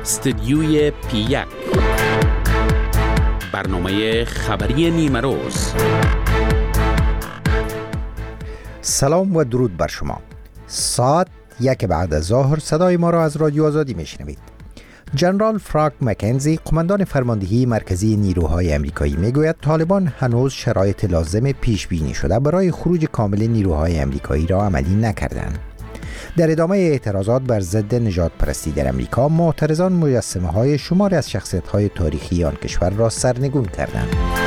استدیوی P1 برنامه خبری نیمه روز. سلام و درود بر شما. ساعت 1 بعد از ظهر صدای ما را از رادیو آزادی میشنوید. جنرال فرانک مکنزی، قماندان فرماندهی مرکزی نیروهای آمریکایی، میگوید طالبان هنوز شرایط لازم پیش بینی شده برای خروج کامل نیروهای آمریکایی را عملی نکردند. در ادامه اعتراضات بر ضد نژاد پرستی در آمریکا، معترضان مجسمه‌های شماری از شخصیت‌های تاریخی آن کشور را سرنگون کردند.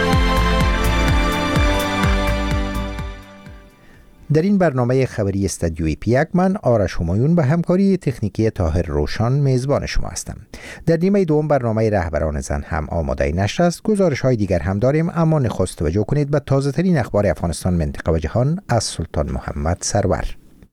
در این برنامه خبری استدیوی P1 من آرش همایون به همکاری تکنیکی طاهر روشان میزبان شما هستم. در نیمه دوم برنامه رهبران زن هم آماده نشر است. گزارش‌های دیگر هم داریم، اما نخست توجه کنید به تازه‌ترین اخبار افغانستان، منطقه و جهان از سلطان محمد سرور.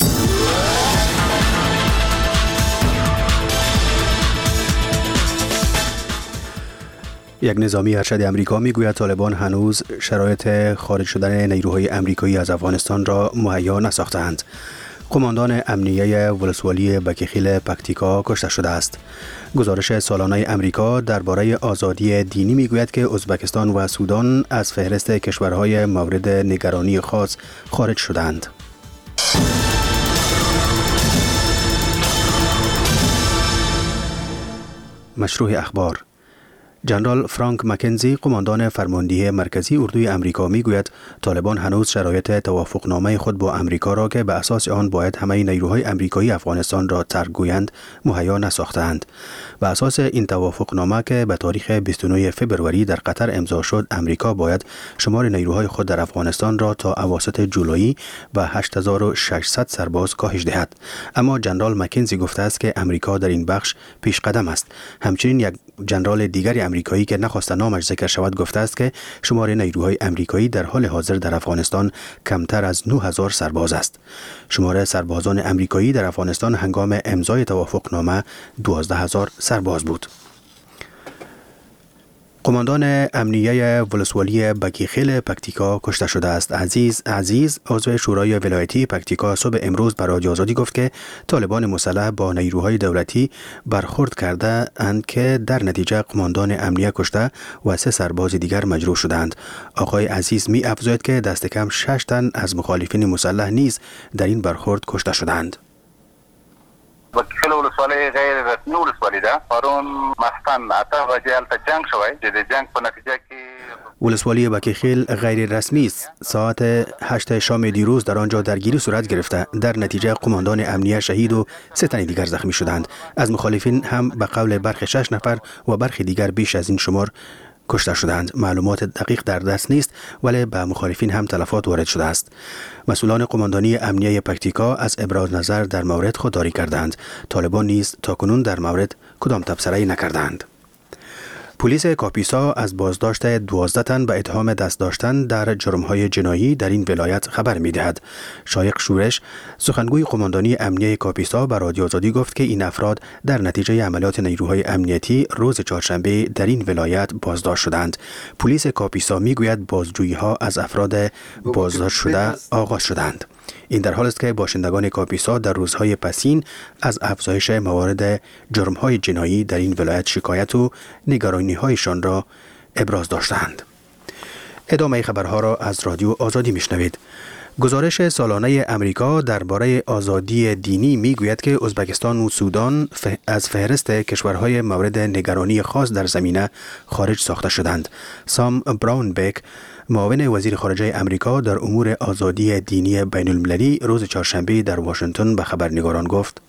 یک نظامی ارشد امریکا میگوید طالبان هنوز شرایط خارج شدن نیروهای امریکایی از افغانستان را مهیا نساختند. قماندان امنیه ولسوالی بکیخیل پکتیکا کشته شده است. گزارش سالانه امریکا درباره آزادی دینی میگوید که ازبکستان و سودان از فهرست کشورهای مورد نگرانی خاص خارج شدند. مشروع اخبار. جنرال فرانک مکنزی، قماندان فرماندهی مرکزی اردوی امریکا، میگوید طالبان هنوز شرایط توافقنامه خود با امریکا را که به اساس آن باید همه نیروهای امریکایی افغانستان را ترک گویند مهیا نساختند. به اساس این توافقنامه که به تاریخ 29 فوریه در قطر امضا شد، امریکا باید شمار نیروهای خود در افغانستان را تا اواسط جولای به 8600 سرباز کاهش دهد. اما جنرال مکنزی گفته است که امریکا در این بخش پیش قدم است. همچنین یک جنرال دیگری امریکایی که نخواست نامش ذکر شود گفته است که شمار نیروهای امریکایی در حال حاضر در افغانستان کمتر از 9000 سرباز است. شمار سربازان امریکایی در افغانستان هنگام امضای توافقنامه 12000 سرباز بود. قماندان امنیه ولسوالی بکیخیل پکتیکا کشته شده است. عزیز عضو شورای ولایتی پکتیکا صبح امروز به رادیو آزادی گفت که طالبان مسلح با نیروهای دولتی برخورد کرده اند که در نتیجه قماندان امنیه کشته و 3 سرباز دیگر مجروح شدند. آقای عزیز می افزاید که دست کم 6 تن از مخالفین مسلح نیز در این برخورد کشته شدند. بکیخیل ولسوالی غیر رسمی ولسوالی ده. پرون مستن اته بجې هلته جنگ شوی چې د جنگ په نتیجه کې ولسوالی بکیخیل غیر رسمی است. ساعت 8 شام دیروز در آنجا درگیری صورت گرفته. در نتیجه قماندان امنیه شهید و 3 تن دیگر زخمی شدند. از مخالفین هم به قول برخی 6 نفر و برخی دیگر بیش از این شمار کشته شدند. معلومات دقیق در دست نیست، ولی به مخالفین هم تلفات وارد شده است. مسئولان قماندانی امنیه پکتیکا از ابراز نظر در مورد خودداری کردند. طالبان نیز تاکنون در مورد کدام تبصره‌ای نکردند. پلیس کاپیسا از بازداشت 12 تن به اتهام دست داشتن در جرم‌های جنایی در این ولایت خبر می‌دهد. شایق شورش، سخنگوی قماندانی امنیه کاپیسا، به رادیو آزادی گفت که این افراد در نتیجه عملیات نیروهای امنیتی روز چهارشنبه در این ولایت بازداشت شدند. پلیس کاپیسا می‌گوید بازجویی‌ها از افراد بازداشت شده آغاز شدند. این در حال است که باشندگان کاپیسا در روزهای پسین از افزایش موارد جرم‌های جنایی در این ولایت شکایت و نگرانی‌هایشان را ابراز داشتند. ادامه خبرها را از رادیو آزادی میشنوید. گزارش سالانه امریکا درباره آزادی دینی میگوید که ازبکستان و سودان از فهرست کشورهای مورد نگرانی خاص در زمینه خارج ساخته شدند. سام براونبک، معاون وزیر خارجه امریکا در امور آزادی دینی بین المللی، روز چهارشنبه در واشنگتن به خبرنگاران گفت: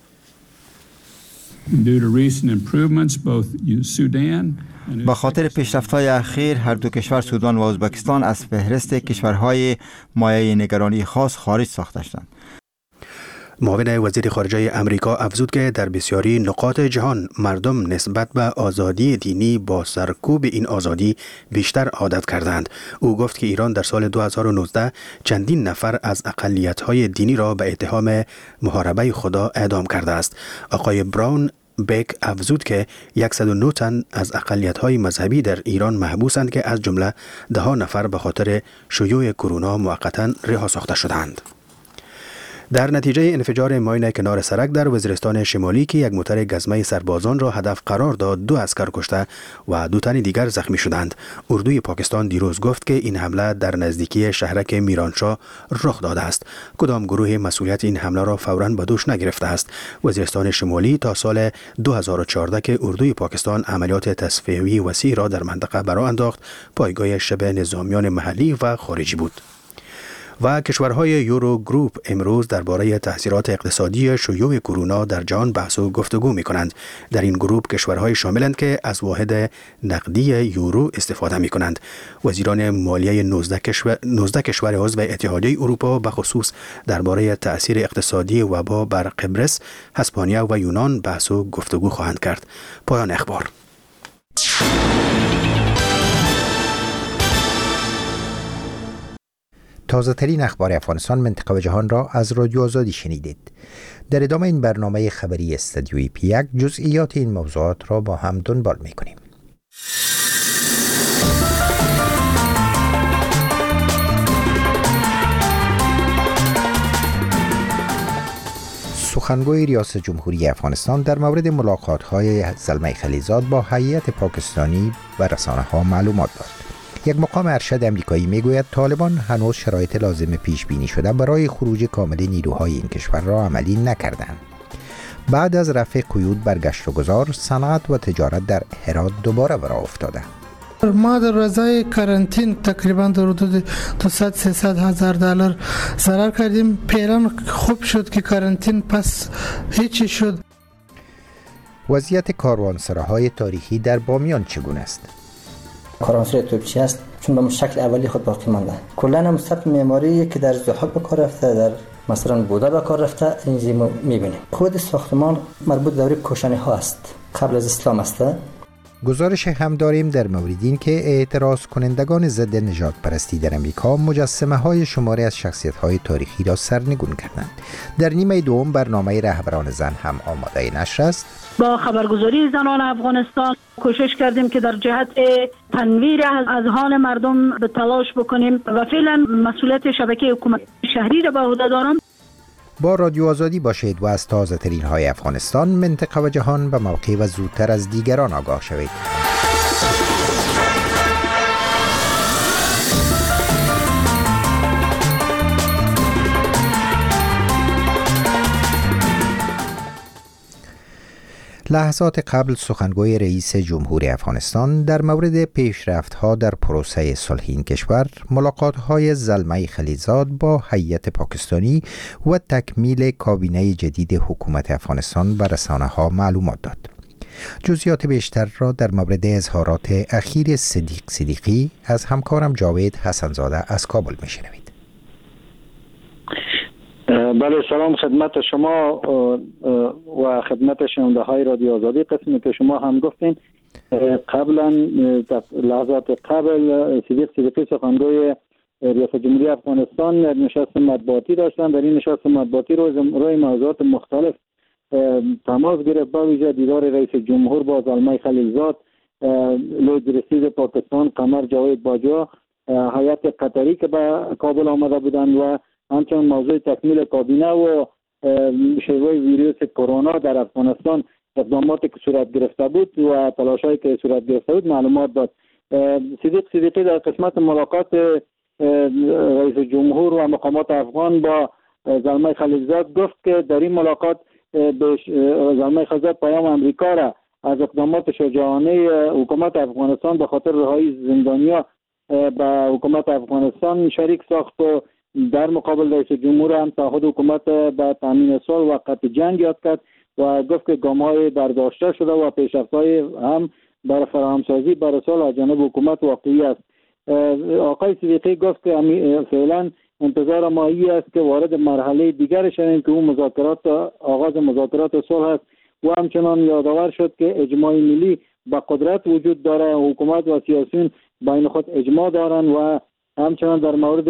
با خاطر پیشرفت‌های اخیر، هر دو کشور سودان و ازبکستان از فهرست کشورهای مایه نگرانی خاص خارج ساخته شدند. معاون وزیر خارجه امریکا افزود که در بسیاری نقاط جهان مردم نسبت به آزادی دینی با سرکوب این آزادی بیشتر عادت کردند. او گفت که ایران در سال 2019 چندین نفر از اقلیت‌های دینی را به اتهام محاربه خدا اعدام کرده است. آقای براون بک افزود که 109 تن از اقلیت‌های مذهبی در ایران محبوسند که از جمله 10 نفر به خاطر شیوع کرونا موقتاً رها ساخته شدند. در نتیجه انفجار ماین کنار سرک در وزیرستان شمالی که یک موتر گزمه سربازان را هدف قرار داد 2 عسکر کشته و 2 تن دیگر زخمی شدند. اردوی پاکستان دیروز گفت که این حمله در نزدیکی شهرک میرانشاه رخ داده است. کدام گروه مسئولیت این حمله را فوراً به دوش نگرفته است. وزیرستان شمالی تا سال 2014 که اردوی پاکستان عملیات تصفیه‌ای وسیع را در منطقه برآ انداخت، پایگاه شبه نظامیان محلی و خارجی بود. و کشورهای یورو گروپ امروز درباره تاثیرات اقتصادی شیوع کرونا در جهان بحث و گفتگو می‌کنند. در این گروپ کشورهای شاملند که از واحد نقدی یورو استفاده می‌کنند. وزیران مالیه 19 کشور عضو اتحادیه اروپا به خصوص درباره تأثیر اقتصادی وبا بر قبرس، اسپانیا و یونان بحث و گفتگو خواهند کرد. پایان اخبار. تازه ترین اخبار افغانستان، منطقه و جهان را از رادیو آزادی شنیدید. در ادامه این برنامه خبری استدیوی پی1 جزئیات این موضوعات را با هم دنبال می کنیم. سخنگوی ریاست جمهوری افغانستان در مورد ملاقات‌های زلمه خلیزاد با هیئت پاکستانی و رسانه‌ها معلومات داد. یک مقام ارشد امریکایی میگوید طالبان هنوز شرایط لازم پیش بینی شده برای خروج کامل نیروهای این کشور را عملی نکردند. بعد از رفع قیود بر گشت و گذار، صنعت و تجارت در هرات دوباره به راه افتاده. ما در روزهای کارانتین تقریبا در حدود 200-300 هزار دلار ضرر کردیم. فعلا خوب شد که کارانتین پس هیچی شد. وضعیت کاروانسراهای تاریخی در بامیان چگونه است؟ کاروانسرای توپچی است چون به شکل اولی خود باقی مانده. کلا هم سبک معماری که در ضحاک به کار رفته، در مثلا بودا به کار رفته، این می‌بینیم. خود ساختمان مربوط دوره کوشانی ها است، قبل از اسلام است. گزارش هم داریم در مورد این که اعتراض کنندگان ضد نژاد پرستی در امریکا مجسمه های شماری از شخصیت های تاریخی را سرنگون کردند. در نیمه دوم برنامه رهبران زن هم آماده نشر است. با خبرگزاری زنان افغانستان کوشش کردیم که در جهت تنویر اذهان مردم به تلاش بکنیم و فعلا مسئولیت شبکه حکومت شهری را به عهده دارم. با رادیو آزادی باشید و از تازه ترین های افغانستان، منطقه و جهان به موقع و زودتر از دیگران آگاه شوید. لحظات قبل سخنگوی رئیس جمهوری افغانستان در مورد پیشرفت‌ها در پروسه صلح این کشور، ملاقات‌های زلمه خلیزاد با هیئت پاکستانی و تکمیل کابینه جدید حکومت افغانستان و رسانه‌ها معلومات داد. جزئیات بیشتر را در مورد اظهارات اخیر صدیقی از همکارم جاوید حسنزاده از کابل می‌شنوید. بله، سلام خدمت شما و خدمت شنونده های رادیو آزادی. قسمی که شما هم گفتین قبلا لحظات قبل صدیقی سخنگوی ریاست جمهوری افغانستان نشست مطبوعاتی داشتن. در این نشست مطبوعاتی روی موضوعات مختلف تماس گرفت، با ویژه دیدار رئیس جمهور با زلمه خلیلزاد، لوی رئیس پاکستان قمر جاوید باجوا، هیئت قطری که به کابل آمده بودند و همچنین موضوع تکمیل کابینه و شیوع ویروس کرونا در افغانستان، اقداماتی که صورت گرفته بود و تلاشایی که صورت گرفته بود معلومات داد. صدیقی در قسمت ملاقات رئیس جمهور و مقامات افغان با زلمه خلیلزاد گفت که در این ملاقات زلمه خلیلزاد پیام امریکا را از اقدامات شجاعانه حکومت افغانستان به خاطر رهایی زندانیا به حکومت افغانستان شریک ساخت و در مقابل رئیس جمهور هم تعهد حکومت به تامین صلح و قطع جنگ یاد کرد و گفت که گام‌های برداشته شده و پیشرفت‌های هم برای فراهمسازی برای صلح از جانب حکومت واقعی است. آقای صدیقی گفت که فعلا انتظار ما این است که وارد مرحله دیگر شویم که اون آغاز مذاکرات صلح است و همچنان یادآور شد که اجماع ملی با قدرت وجود داره، حکومت و سیاسیون بین خود اجماع دارن و همچنان در مورد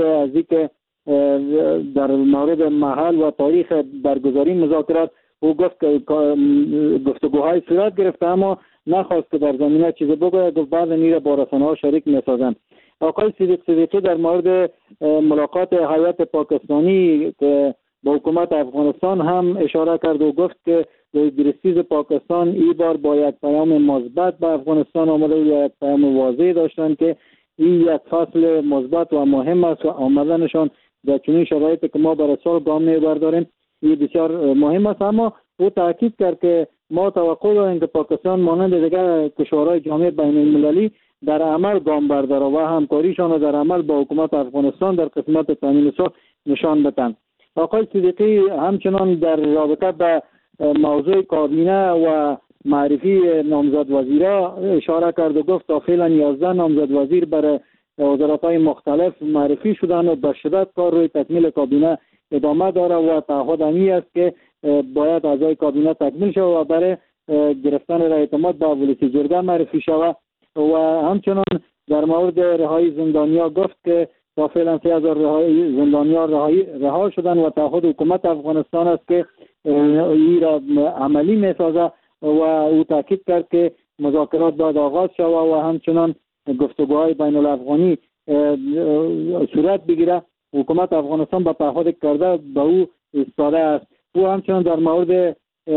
در مورد محل و تاریخ برگزاری مذاکرات او گفت که گفتگوهای صورت گرفته اما نخواست که در زمینه چیزی بگوید. گفت بعد میره با رسانه‌ها شریک میسازن. آقای صدیقی در مورد ملاقات هیئت پاکستانی که با حکومت افغانستان هم اشاره کرد و گفت که درستیز پاکستان این بار با یک پیام مثبت به افغانستان آمده و یک پیام واضح داشتند که این یک فصل مثبت و مهم است و آمدنشان در چنین شرایطی که ما برای سال گام می‌برداریم این بسیار مهم است. اما او تاکید کرد که ما توقع داریم که پاکستان مانند دیگر کشورهای جامعه بین المللی در عمل گام برداره و همکاریشان را در عمل با حکومت افغانستان در قسمت تامین صلح نشان بدهند. آقای صدیقی همچنان در رابطه به موضوع کابینه و معرفی نامزد وزیرا اشاره کرد و گفت تا فعلا 11 نامزد وزیر برای وزارت‌های مختلف معرفی شدن و به شدت کار روی تکمیل کابینه ادامه داره و تعهد امی است که باید اعضای کابینه تکمیل شود و برای گرفتن اعتماد به ولسی جرگه معرفی شود. و همچنان در مورد رهایی زندانیا گفت که تا فعلا 3000 زندانیا رها شدن و تعهد حکومت افغانستان است که این را عملی می‌سازد و او تاکید کرد که مذاکرات باید آغاز شود و همچنان گفتگوهای بین الافغانی صورت بگیره. حکومت افغانستان با تعهد کرده به او ایستاده است. او همچنان در مورد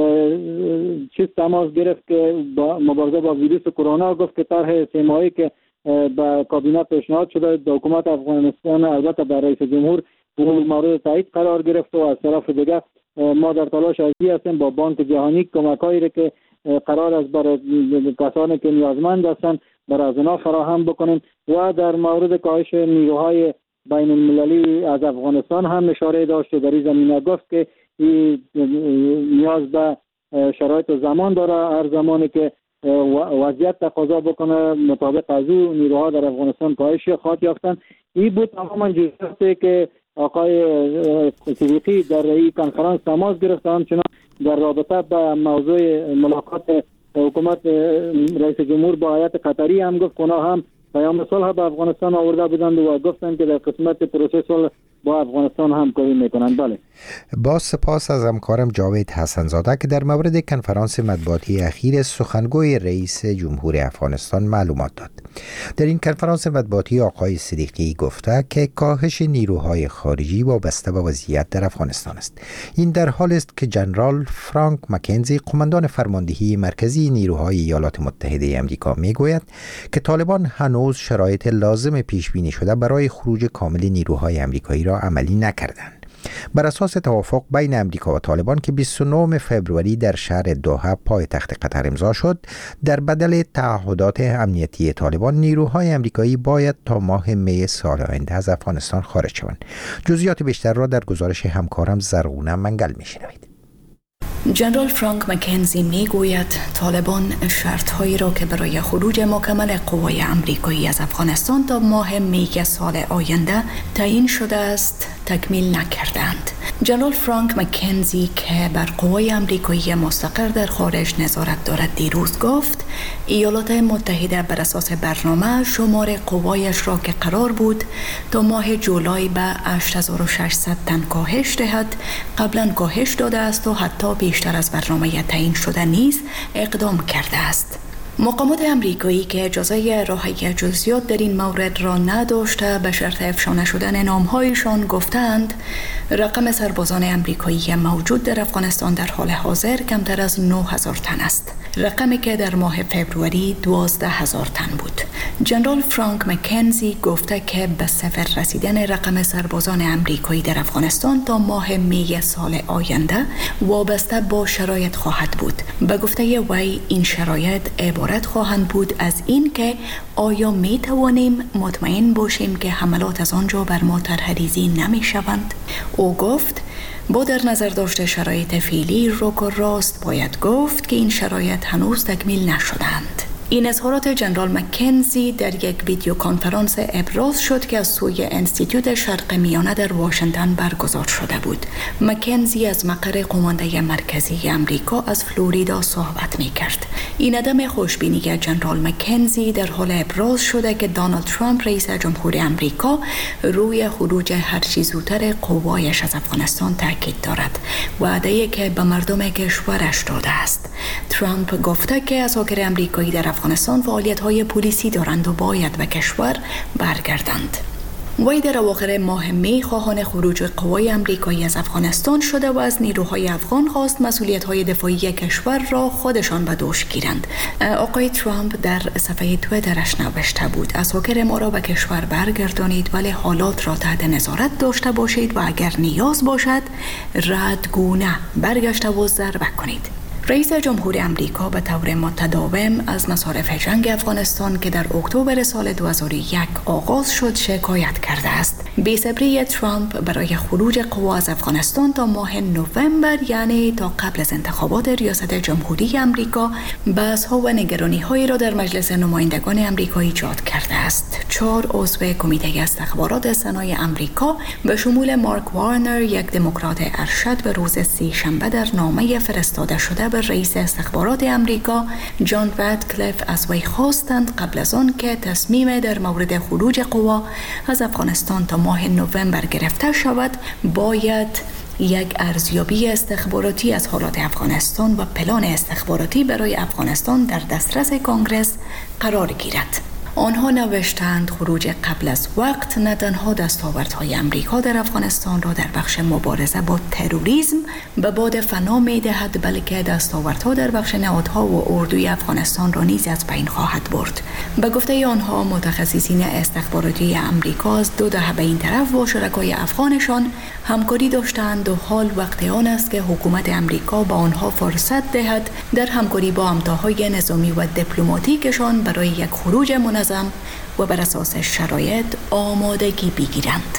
تماس گرفت که با مبارزه با ویروس کرونا گفت که طرح 3 ماهه‌ای که به کابینه پیشنهاد شده به حکومت افغانستان البته به رئیس جمهور اون مورد تایید قرار گرفت و از طرف دیگر ما در تلاش هستیم با بانک جهانی کمک‌هایی که قرار است برای کسانی که نیازمند هستند برای از آنها فراهم بکنیم و در مورد کاهش نیروهای بین المللی از افغانستان هم اشاره داشت. در این زمینه گفت که نیاز به شرایط زمان داره، هر زمانی که وضعیت تقاضا بکنه مطابق از او نیروها در افغانستان کاهش خواهد یافتند. این بود تماما جزئیاتی که آقای صدیقی در این کنفرانس تماس گرفت. همچنان در رابطه با موضوع ملاقات حکومت رئیس جمهور با هیئت قطری هم گفت اونا هم پیام صلح به افغانستان آورده بودند و گفتند که در قسمت پروسه صلح با افغانستان همکاری میکنند. بله. با سپاس از همکارم جاوید حسن‌زاده که در مورد کنفرانس مطبوعاتی اخیر سخنگوی رئیس جمهور افغانستان معلومات داد. در این کنفرانس مطبوعاتی آقای صدیقی گفته که کاهش نیروهای خارجی وابسته به وضعیت در افغانستان است. این در حال است که ژنرال فرانک مکنزی قماندان فرماندهی مرکزی نیروهای ایالات متحده آمریکا میگوید که طالبان هنوز شرایط لازم پیش بینی شده برای خروج کامل نیروهای آمریکایی را عملی نکردند. بر اساس توافق بین امریکا و طالبان که 29 فوریه در شهر دوحه پایتخت قطر امضا شد، در بدل تعهدات امنیتی طالبان نیروهای آمریکایی باید تا ماه می سال آینده از افغانستان خارج شوند. جزئیات بیشتر را در گزارش همکارم زرغونه منگل میشنوید. ژنرال فرانک مکنزی میگوید طالبان شرط‌هایی را که برای خروج مکمل قوای آمریکایی از افغانستان تا ماه می سال آینده تعیین شده است تکمیل نکردند. ژنرال فرانک مکنزی که بر قوای آمریکایی مستقر در خارج نظارت دارد دیروز گفت ایالات متحده بر اساس برنامه شمار قوایش را که قرار بود تا ماه جولای به 8600 تن کاهش دهد قبلا کاهش داده است و حتی بیشتر از برنامه تعیین شده نیز اقدام کرده است. مقامات آمریکایی که اجازه راهی جزئیات در این مورد را نداشته به شرط افشا نشدن نام‌هایشان گفتند رقم سربازان آمریکایی موجود در افغانستان در حال حاضر کمتر از 9000 تن است، رقمی که در ماه فوریه 12000 تن بود. ژنرال فرانک مکنزی گفته که به صفر رسیدن رقم سربازان آمریکایی در افغانستان تا ماه می سال آینده وابسته با شرایط خواهد بود. به گفته وی این شرایط عبارت خواهند بود از این که آیا می توانیم مطمئن باشیم که حملات از آنجا بر ما طرح‌ریزی نمی شوند؟ او گفت با در نظر داشته شرایط فعلی روک و راست باید گفت که این شرایط هنوز تکمیل نشدند. این اظهارات ژنرال مکنزی در یک ویدیو کنفرانس ابراز شد که از سوی انستیتوت شرق میانه در واشنگتن برگزار شده بود. مکنزی از مقر قمانده مرکزی آمریکا از فلوریدا صحبت می کرد. این عدم خوشبینی ژنرال مکنزی در حال ابراز شده که دونالد ترامپ رئیس جمهور آمریکا روی خروج هرچی زودتر قوایش از افغانستان تاکید دارد، وعده‌ای که به مردم کشورش داده است. ترامپ گفته که اساکر آمریکایی در افغانستان فعالیت‌های پلیسی دارند و باید به کشور برگردند. وی در اواخر ماه می خواهان خروج قوای امریکایی از افغانستان شده و از نیروهای افغان خواست مسئولیت‌های دفاعی کشور را خودشان به دوش گیرند. آقای ترامپ در صفحه توییترش نوشته بود: اساکر ما را به کشور برگردانید، ولی حالات را تحت نظارت داشته باشید و اگر نیاز باشد ردگونه برگشته و ضربه کنید. رئیس جمهور امریکا به طور متداوم از مصارف جنگ افغانستان که در اکتبر سال 2001 آغاز شد شکایت کرده است. بی‌صبری ترامپ برای خروج قوا از افغانستان تا ماه نوامبر، یعنی تا قبل از انتخابات ریاست جمهوری امریکا، بحث‌ها و نگرانی‌هایی را در مجلس نمایندگان امریکا ایجاد کرده است. 4 عضو کمیته استخبارات سنای امریکا به شمول مارک وارنر، یک دموکرات ارشد، به روز سه‌شنبه در نامه فرستاده شده به رئیس استخبارات امریکا جان رادکلیف از وی خواستند قبل از آن که تصمیم در مورد خروج قوا از افغانستان تا ماه نوامبر گرفته شود، باید یک ارزیابی استخباراتی از حالات افغانستان و پلان استخباراتی برای افغانستان در دسترس کنگره قرار گیرد. آنها نوشتند خروج قبل از وقت نه تنها دستاوردهای امریکا در افغانستان را در بخش مبارزه با تروریسم به باد فنا می‌دهد، بلکه دستاوردها در بخش نهادها و اردوی افغانستان را نیز از بین خواهد برد. به گفته آنها، متخصصین استخباراتی امریکا از 2 دهه به این طرف با شرکای افغانشان همکاری داشتند و حال وقت آن است که حکومت امریکا به آنها فرصت دهد در همکاری با همتاهای نظامی و دیپلماتیکشان برای یک خروج منظم و بر اساس شرایط آمادگی بگیرند.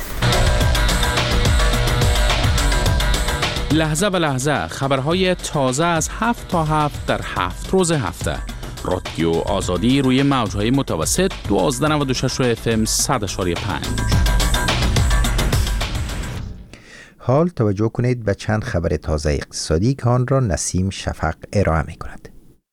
لحظه به لحظه خبرهای تازه از 7 تا 7 در 7 روز هفته. رادیو آزادی روی موجهای متوسط 1296 FM 100.5. حال توجه کنید به چند خبر تازه اقتصادی که آن را نسیم شفق ارائه می کند.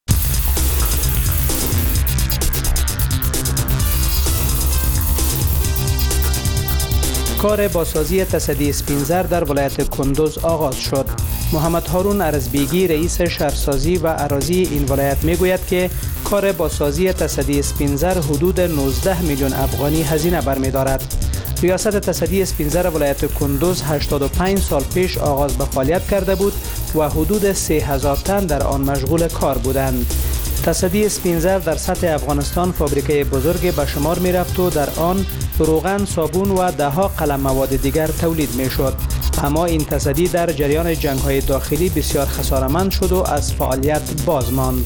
کار بازسازی تصدی اسپینزر در ولایت کندوز آغاز شد. محمد هارون ارزبیگی رئیس شهرسازی و اراضی این ولایت میگوید که کار بازسازی تصدی اسپینزر حدود 19 میلیون افغانی هزینه برمی‌دارد. ریاست تصدی اسپینزر ولایت کندوز 85 سال پیش آغاز به فعالیت کرده بود و حدود 3000 تن در آن مشغول کار بودند. تصدی اسپینزر در سطح افغانستان فابریکه بزرگی به شمار می رفت و در آن روغن، صابون و دهها قلم مواد دیگر تولید می شد. اما این تصدی در جریان جنگ‌های داخلی بسیار خسارتمند شد و از فعالیت باز ماند.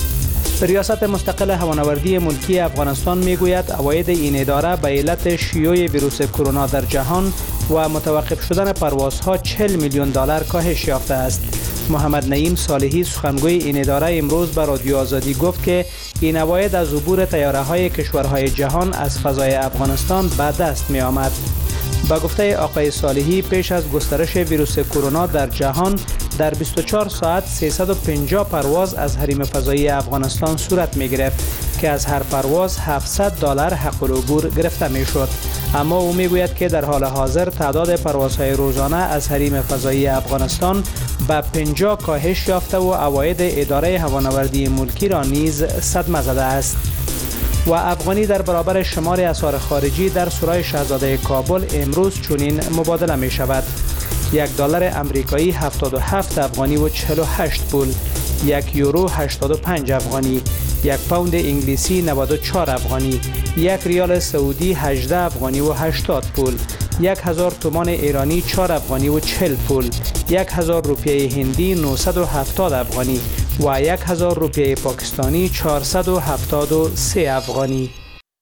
ریاست مستقل هوانوردی ملکی افغانستان میگوید عواید این اداره به علت شیوع ویروس کرونا در جهان و متوقف شدن پروازها 40 میلیون دلار کاهش یافته است. محمد نعیم صالحی سخنگوی این اداره امروز به رادیو آزادی گفت که این عواید از عبور طیاره‌های کشورهای جهان از فضای افغانستان به دست می آمد. با گفته آقای صالحی، پیش از گسترش ویروس کرونا در جهان در 24 ساعت 350 پرواز از حریم فضایی افغانستان صورت می گرفت که از هر پرواز $700 حق العبور گرفته می شد. اما او می گوید که در حال حاضر تعداد پروازهای روزانه از حریم فضایی افغانستان به 50 کاهش یافته و عواید اداره هوانوردی ملکی را نیز صدمه زده است. و افغانی در برابر شمار اسعار خارجی در سرای شاهزاده کابل امروز چنین مبادله می شود: $1 امریکایی 77 افغانی و 48 پول، 1 یورو 85 افغانی، 1 پوند انگلیسی 94 افغانی، 1 ریال سعودی 18 افغانی و 80 پول، 1000 تومان ایرانی 4 افغانی و 40 پول، 1000 روپیه هندی 970 افغانی و 1000 روپیه پاکستانی 473 افغانی.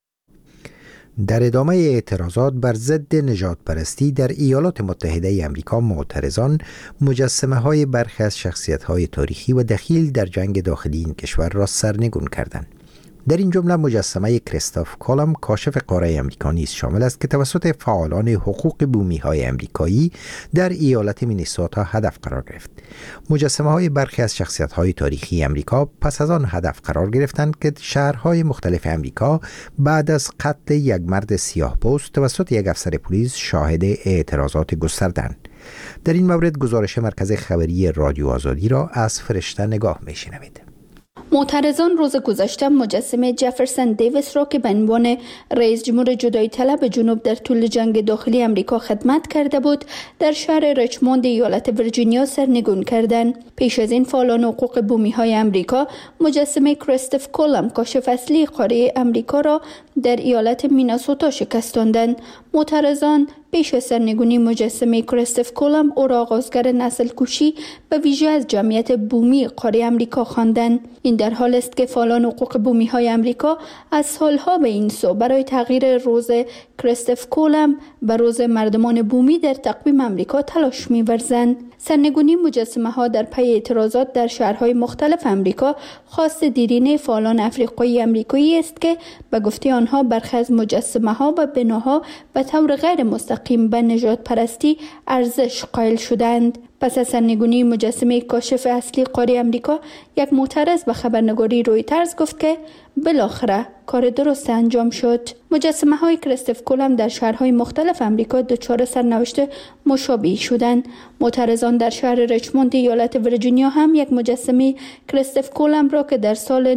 در ادامه اعتراضات بر ضد نژادپرستی در ایالات متحده امریکا، معترضان مجسمه‌های برخی از شخصیت‌های تاریخی و دخیل در جنگ داخلی این کشور را سرنگون کردند. در این جمله مجسمه کریستوف کولوم کاشف قاره امریکا نیز شامل است که توسط فعالان حقوق بومی‌های امریکایی در ایالت مینیسوتا هدف قرار گرفت. مجسمه‌های برخی از شخصیت‌های تاریخی امریکا پس از آن هدف قرار گرفتند که شهرهای مختلف امریکا بعد از قتل یک مرد سیاه‌پوست توسط یک افسر پلیس شاهد اعتراضات گسترده‌اند. در این مورد گزارش مرکز خبری رادیو آزادی را از فرشته نگاه می‌شنوید. معترضان روز گذشته مجسمه جفرسون دیویس را که به عنوان رئیس جمهور جدایی طلب جنوب در طول جنگ داخلی امریکا خدمت کرده بود در شهر ریچموند ایالت ویرجینیا سرنگون کردند. پیش از این فعالان حقوق بومی های امریکا مجسمه کریستوف کولم کاشف اصلی قاره امریکا را در ایالت میناسوتا شکستاندند. معترضان پیش از سرنگونی مجسمه کریستوف کولم او را آغازگر نسل کشی به ویژه از جمعیت بومی قاره امریکا خواندند. این در حال است که فعالان حقوق بومی های امریکا از سالها به این سو برای تغییر روز کریستوف کولم به روز مردمان بومی در تقویم امریکا تلاش می‌ورزند. سرنگونی مجسمه ها در پی اعتراضات در شهرهای مختلف امریکا خواست دیرینه فعالان افریقایی امریکایی است که به گفته آنها برخی از مجسمه ها و بناها به طور غیر مستقیم به نژاد پرستی ارزش قائل شدند. پس از سرنگونی مجسمه کاشف اصلی قاره امریکا، یک معترض به خبرنگاری رویترز گفت که بالاخره کار درست انجام شد. مجسمه های کریستوف کولم در شهرهای مختلف امریکا دچار سرنوشت مشابهی شدند. معترضان در شهر ریچموند ایالت ویرجینیا هم یک مجسمه کریستوف کولم را که در سال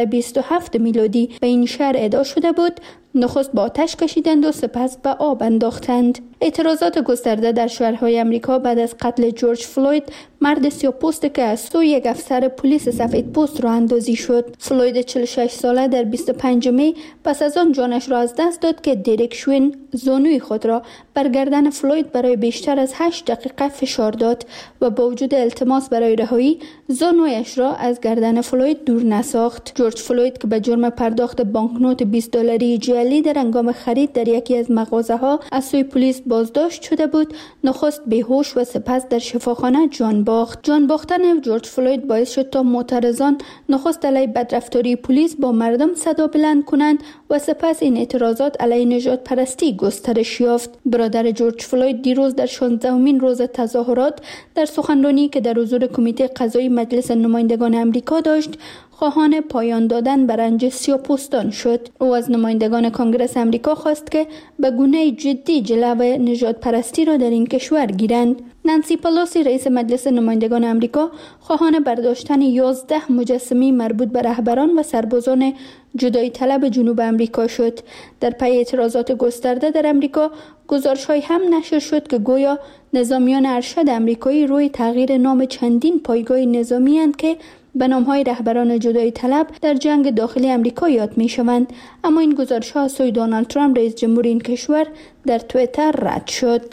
1927 میلادی به این شهر اهدا شده بود نخست با آتش کشیدند و سپس به آب انداختند. اعتراضات گسترده در شهرهای امریکا بعد از قتل جورج فلوید، مرد سیاه‌پوست که از سوی یک افسر پلیس سفید پوست راه اندازی شد. فلوید 46 ساله در 25 می پس از آن جانش را از دست داد که دریک شوین زانوی خود را بر گردن فلوید برای بیشتر از 8 دقیقه فشار داد و با وجود التماس برای رهایی زانویش را از گردن فلوید دور نساخت. جورج فلوید که به جرم پرداخت بانکنوت 20 دلاری جعلی در هنگام خرید در یکی از مغازه‌ها از سوی پلیس بازداشت شده بود، نخست بیهوش و سپس در شفاخانه جان باخت. جان باختن جورج فلوید باعث شد تا معترضان نخست علیه بدرفتاری پلیس با مردم صدا بلند کنند و سپس این اعتراضات علیه نژاد پرستی گسترش یافت. برادر جورج فلوید دیروز در 16مین روز تظاهرات در سخنرانی که در حضور کمیته قضایی مجلس نمایندگان آمریکا داشت، خواهان پایان دادن بر رنج سیاه‌پوستان شد. او از نمایندگان کنگره آمریکا خواست که به گونه جدی جلو نژاد پرستی را در این کشور گیرند. نانسی پلوسی رئیس مجلس نمایندگان آمریکا خواهان برداشتن 11 مجسمه مربوط به رهبران و سربازان جدایی طلب جنوب آمریکا شد. در پی اعتراضات گسترده در آمریکا گزارش‌هایی هم نشر شد که گویا نظامیان ارشد آمریکایی روی تغییر نام چندین پایگاه نظامی اند که به نام‌های رهبران جدایی طلب در جنگ داخلی آمریکا یاد می‌شوند، اما این گزارش‌ها از سوی دونالد ترامپ رئیس جمهور این کشور در توییتر رد شد.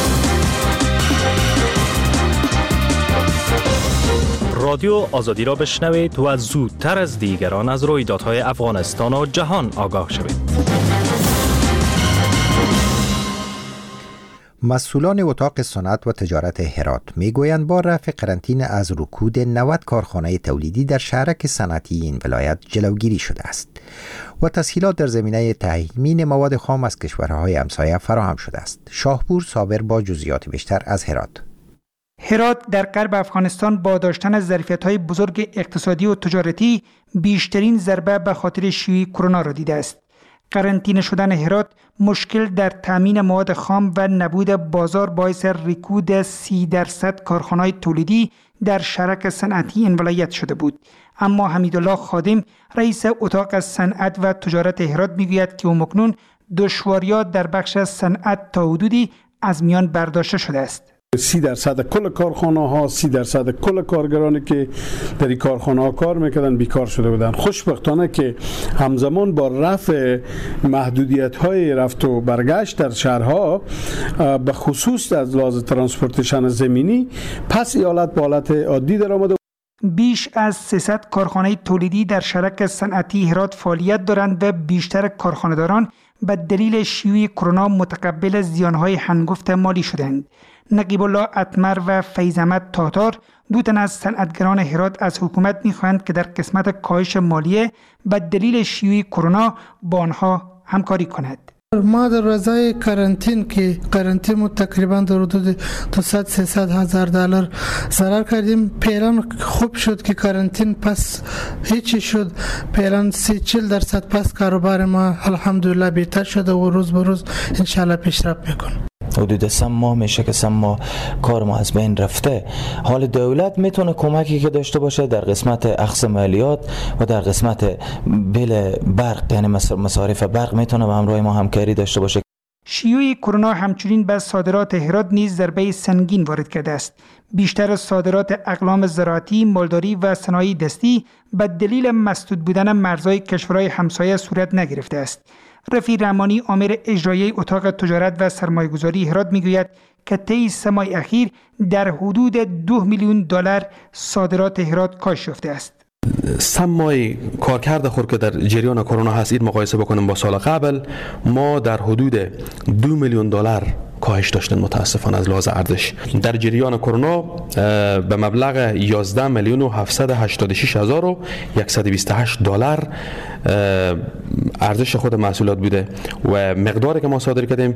رادیو آزادی را بشنوید و زودتر از دیگران از رویدادهای افغانستان و جهان آگاه شوید. مسئولان اتاق صنعت و تجارت هرات میگویند با رفع قرنطینه از رکود 90 کارخانه تولیدی در شهرک صنعتی این ولایت جلوگیری شده است و تسهیلات در زمینه تامین مواد خام از کشورهای همسایه فراهم شده است. شاهپور صابر با جزئیات بیشتر از هرات. هرات در غرب افغانستان با داشتن ظرفیت‌های بزرگ اقتصادی و تجارتی بیشترین ضربه به خاطر شیوع کرونا را دیده است. قرنطینه شدن هرات مشکل در تامین مواد خام و نبود بازار باعث رکود 30% کارخانه‌های تولیدی در شرک صنعتی این ولایت شده بود. اما حمیدالله خادم رئیس اتاق صنعت و تجارت هرات میگوید که اکنون دشواریات در بخش صنعت تا حدودی از میان برداشته شده است. 30% کل کارخانه ها، 30% کل کارگرانی که در این کارخانه ها کار میکردن بیکار شده بودن. خوشبختانه که همزمان با رفع محدودیت های رفت و برگشت در شهرها به خصوص از لحاظ ترانسپورتیشن زمینی، پس ایالت به حالت عادی در آمده. بیش از 300 کارخانه تولیدی در شرک صنعتی هرات فعالیت دارند و بیشتر کارخانه‌داران به دلیل شیوع کرونا متقبل زیانهای هنگفت مالی شدند. نقیب الله اتمر و فیض احمد تاتار دو تن از صنعتگران هرات از حکومت می‌خواهند که در قسمت کاهش مالیه به دلیل شیوع کرونا با آنها همکاری کند. ما در رضای قرنطین که قرنطین تقریبا در حدود 200-300 هزار دلار ضرر کردیم. فعلا خوب شد که قرنطین پس هیچی شد. فعلا 30-40% پس کاروبار ما الحمدلله بهتر شده و روز به روز انشالله پیشرفت میکنه. حدود 3 ماه میشه که 3 ماه کار ما از بین رفته. حال دولت میتونه کمکی که داشته باشه در قسمت اخذ مالیات و در قسمت بیل برق، یعنی مصارف برق میتونه به همراه ما همکاری داشته باشه. شیوع کرونا همچنین به صادرات هرات نیز ضربه سنگین وارد کرده است. بیشتر صادرات اقلام زراعتی، مالداری و صنایع دستی به دلیل مسدود بودن مرزهای کشورهای همسایه صورت نگرفته است. رفیع رحمانی آمر اجرایی اتاق تجارت و سرمایه‌گذاری هرات میگوید که طی 3 ماه اخیر در حدود $2 میلیون صادرات هرات کاهش یافته است. 3 ماه کارکرد خود که در جریان کرونا هست این مقایسه بکنیم با سال قبل، ما در حدود $2 میلیون کاهش داشتیم متاسفانه از لحاظ ارزش. در جریان کرونا به مبلغ $11,786,128 ارزش خود محصولات بوده و مقداری که ما صادر کردیم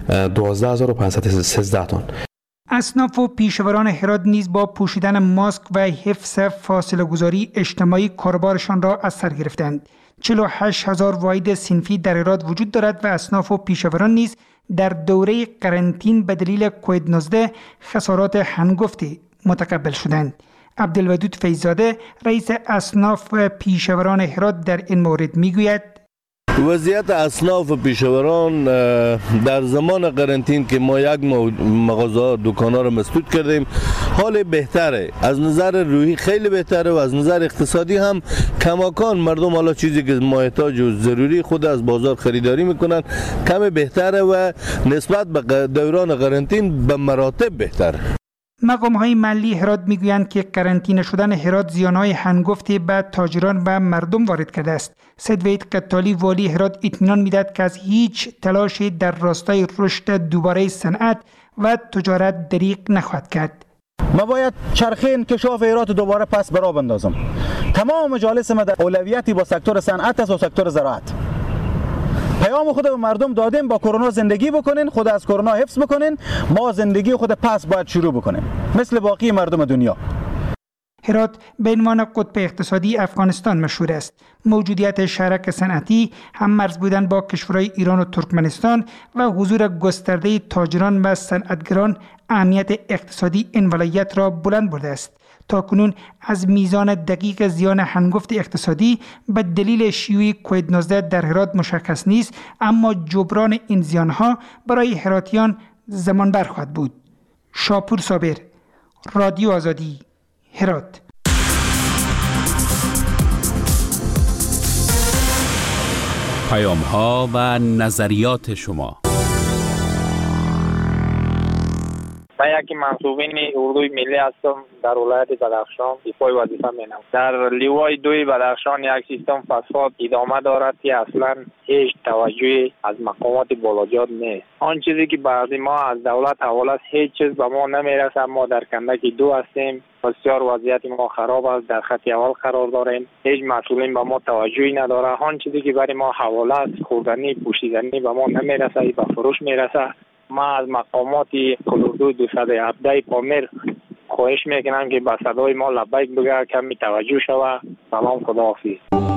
12,513 تن. اصناف و پیشوران هرات نیز با پوشیدن ماسک و حفظ فاصله گذاری اجتماعی کاربارشان را از سر گرفتند. 48,000 واحد صنفی در هرات وجود دارد و اصناف و پیشوران نیز در دوره قرنطین به دلیل کووید 19 خسارات هنگفتی متقبل شدند. عبدالودود فیضزاده رئیس اصناف و پیشوران هرات در این مورد میگوید: وضعیت اصناف و پیشوران در زمان قرنطین که ما یک مغازه دکان‌ها را مسدود کردیم حال بهتره، از نظر روحی خیلی بهتره و از نظر اقتصادی هم کماکان مردم حالا چیزی که محتاج و ضروری خود از بازار خریداری میکنن کم بهتره و نسبت به دوران قرنطین به مراتب بهتره. مقام‌های محلی هرات میگویند که قرنطینه شدن هرات زیان‌های هنگفتی به تاجران و مردم وارد کرده است. سید وحید قتالی والی هرات اطمینان میدهد که از هیچ تلاشی در راستای رشد دوباره صنعت و تجارت دریغ نخواهد کرد. ما باید چرخه انکشاف هرات دوباره پس برا بندازم. تمام مجالس ما در اولویتی با سکتور صنعت است و سکتور زراعت. پیام خود به مردم دادیم با کرونا زندگی بکنین، خود از کرونا حفظ بکنین، ما زندگی خود پس باید شروع بکنیم مثل باقی مردم دنیا. هرات به عنوان قطب اقتصادی افغانستان مشهور است. موجودیت شهرک صنعتی، هم مرز بودن با کشورهای ایران و ترکمنستان و حضور گسترده تاجران و صنعتگران اهمیت اقتصادی این ولایت را بلند برده است. تاکنون از میزان دقیق زیان هنگفت اقتصادی به دلیل شیوع کووید 19 در هرات مشخص نیست، اما جبران این زیانها برای هراتیان زمان بر خواهد بود. شاپور صابر، رادیو آزادی، هرات. پیام‌ها و نظریات شما. من یکی منصوبین اردوی ملی هستم در ولایت بدخشان، ایفای وظیفه می‌نمایم. در لیوای 2 بدخشان یک سیستم فساد ادامه دارد که اصلا هیچ توجهی از مقامات بالاجات نیست. آن چیزی که بعضی ما از دولت حواله است هیچ چیز به ما نمیرسه. ما در کندک 2 هستیم، بسیار وضعیت ما خراب است، در خط اول قرار داریم، هیچ مسئولین به ما توجهی نداره. آن چیزی که برای ما حواله است خوردنی پوشیدنی به ما نمیرسه، به فروش میرسه. ما از مقامات کلوردو 217 پامیر خواهش میکنم که به صدای ما لبیک بگه، کمی توجه شوه. سلام، خداحافظ.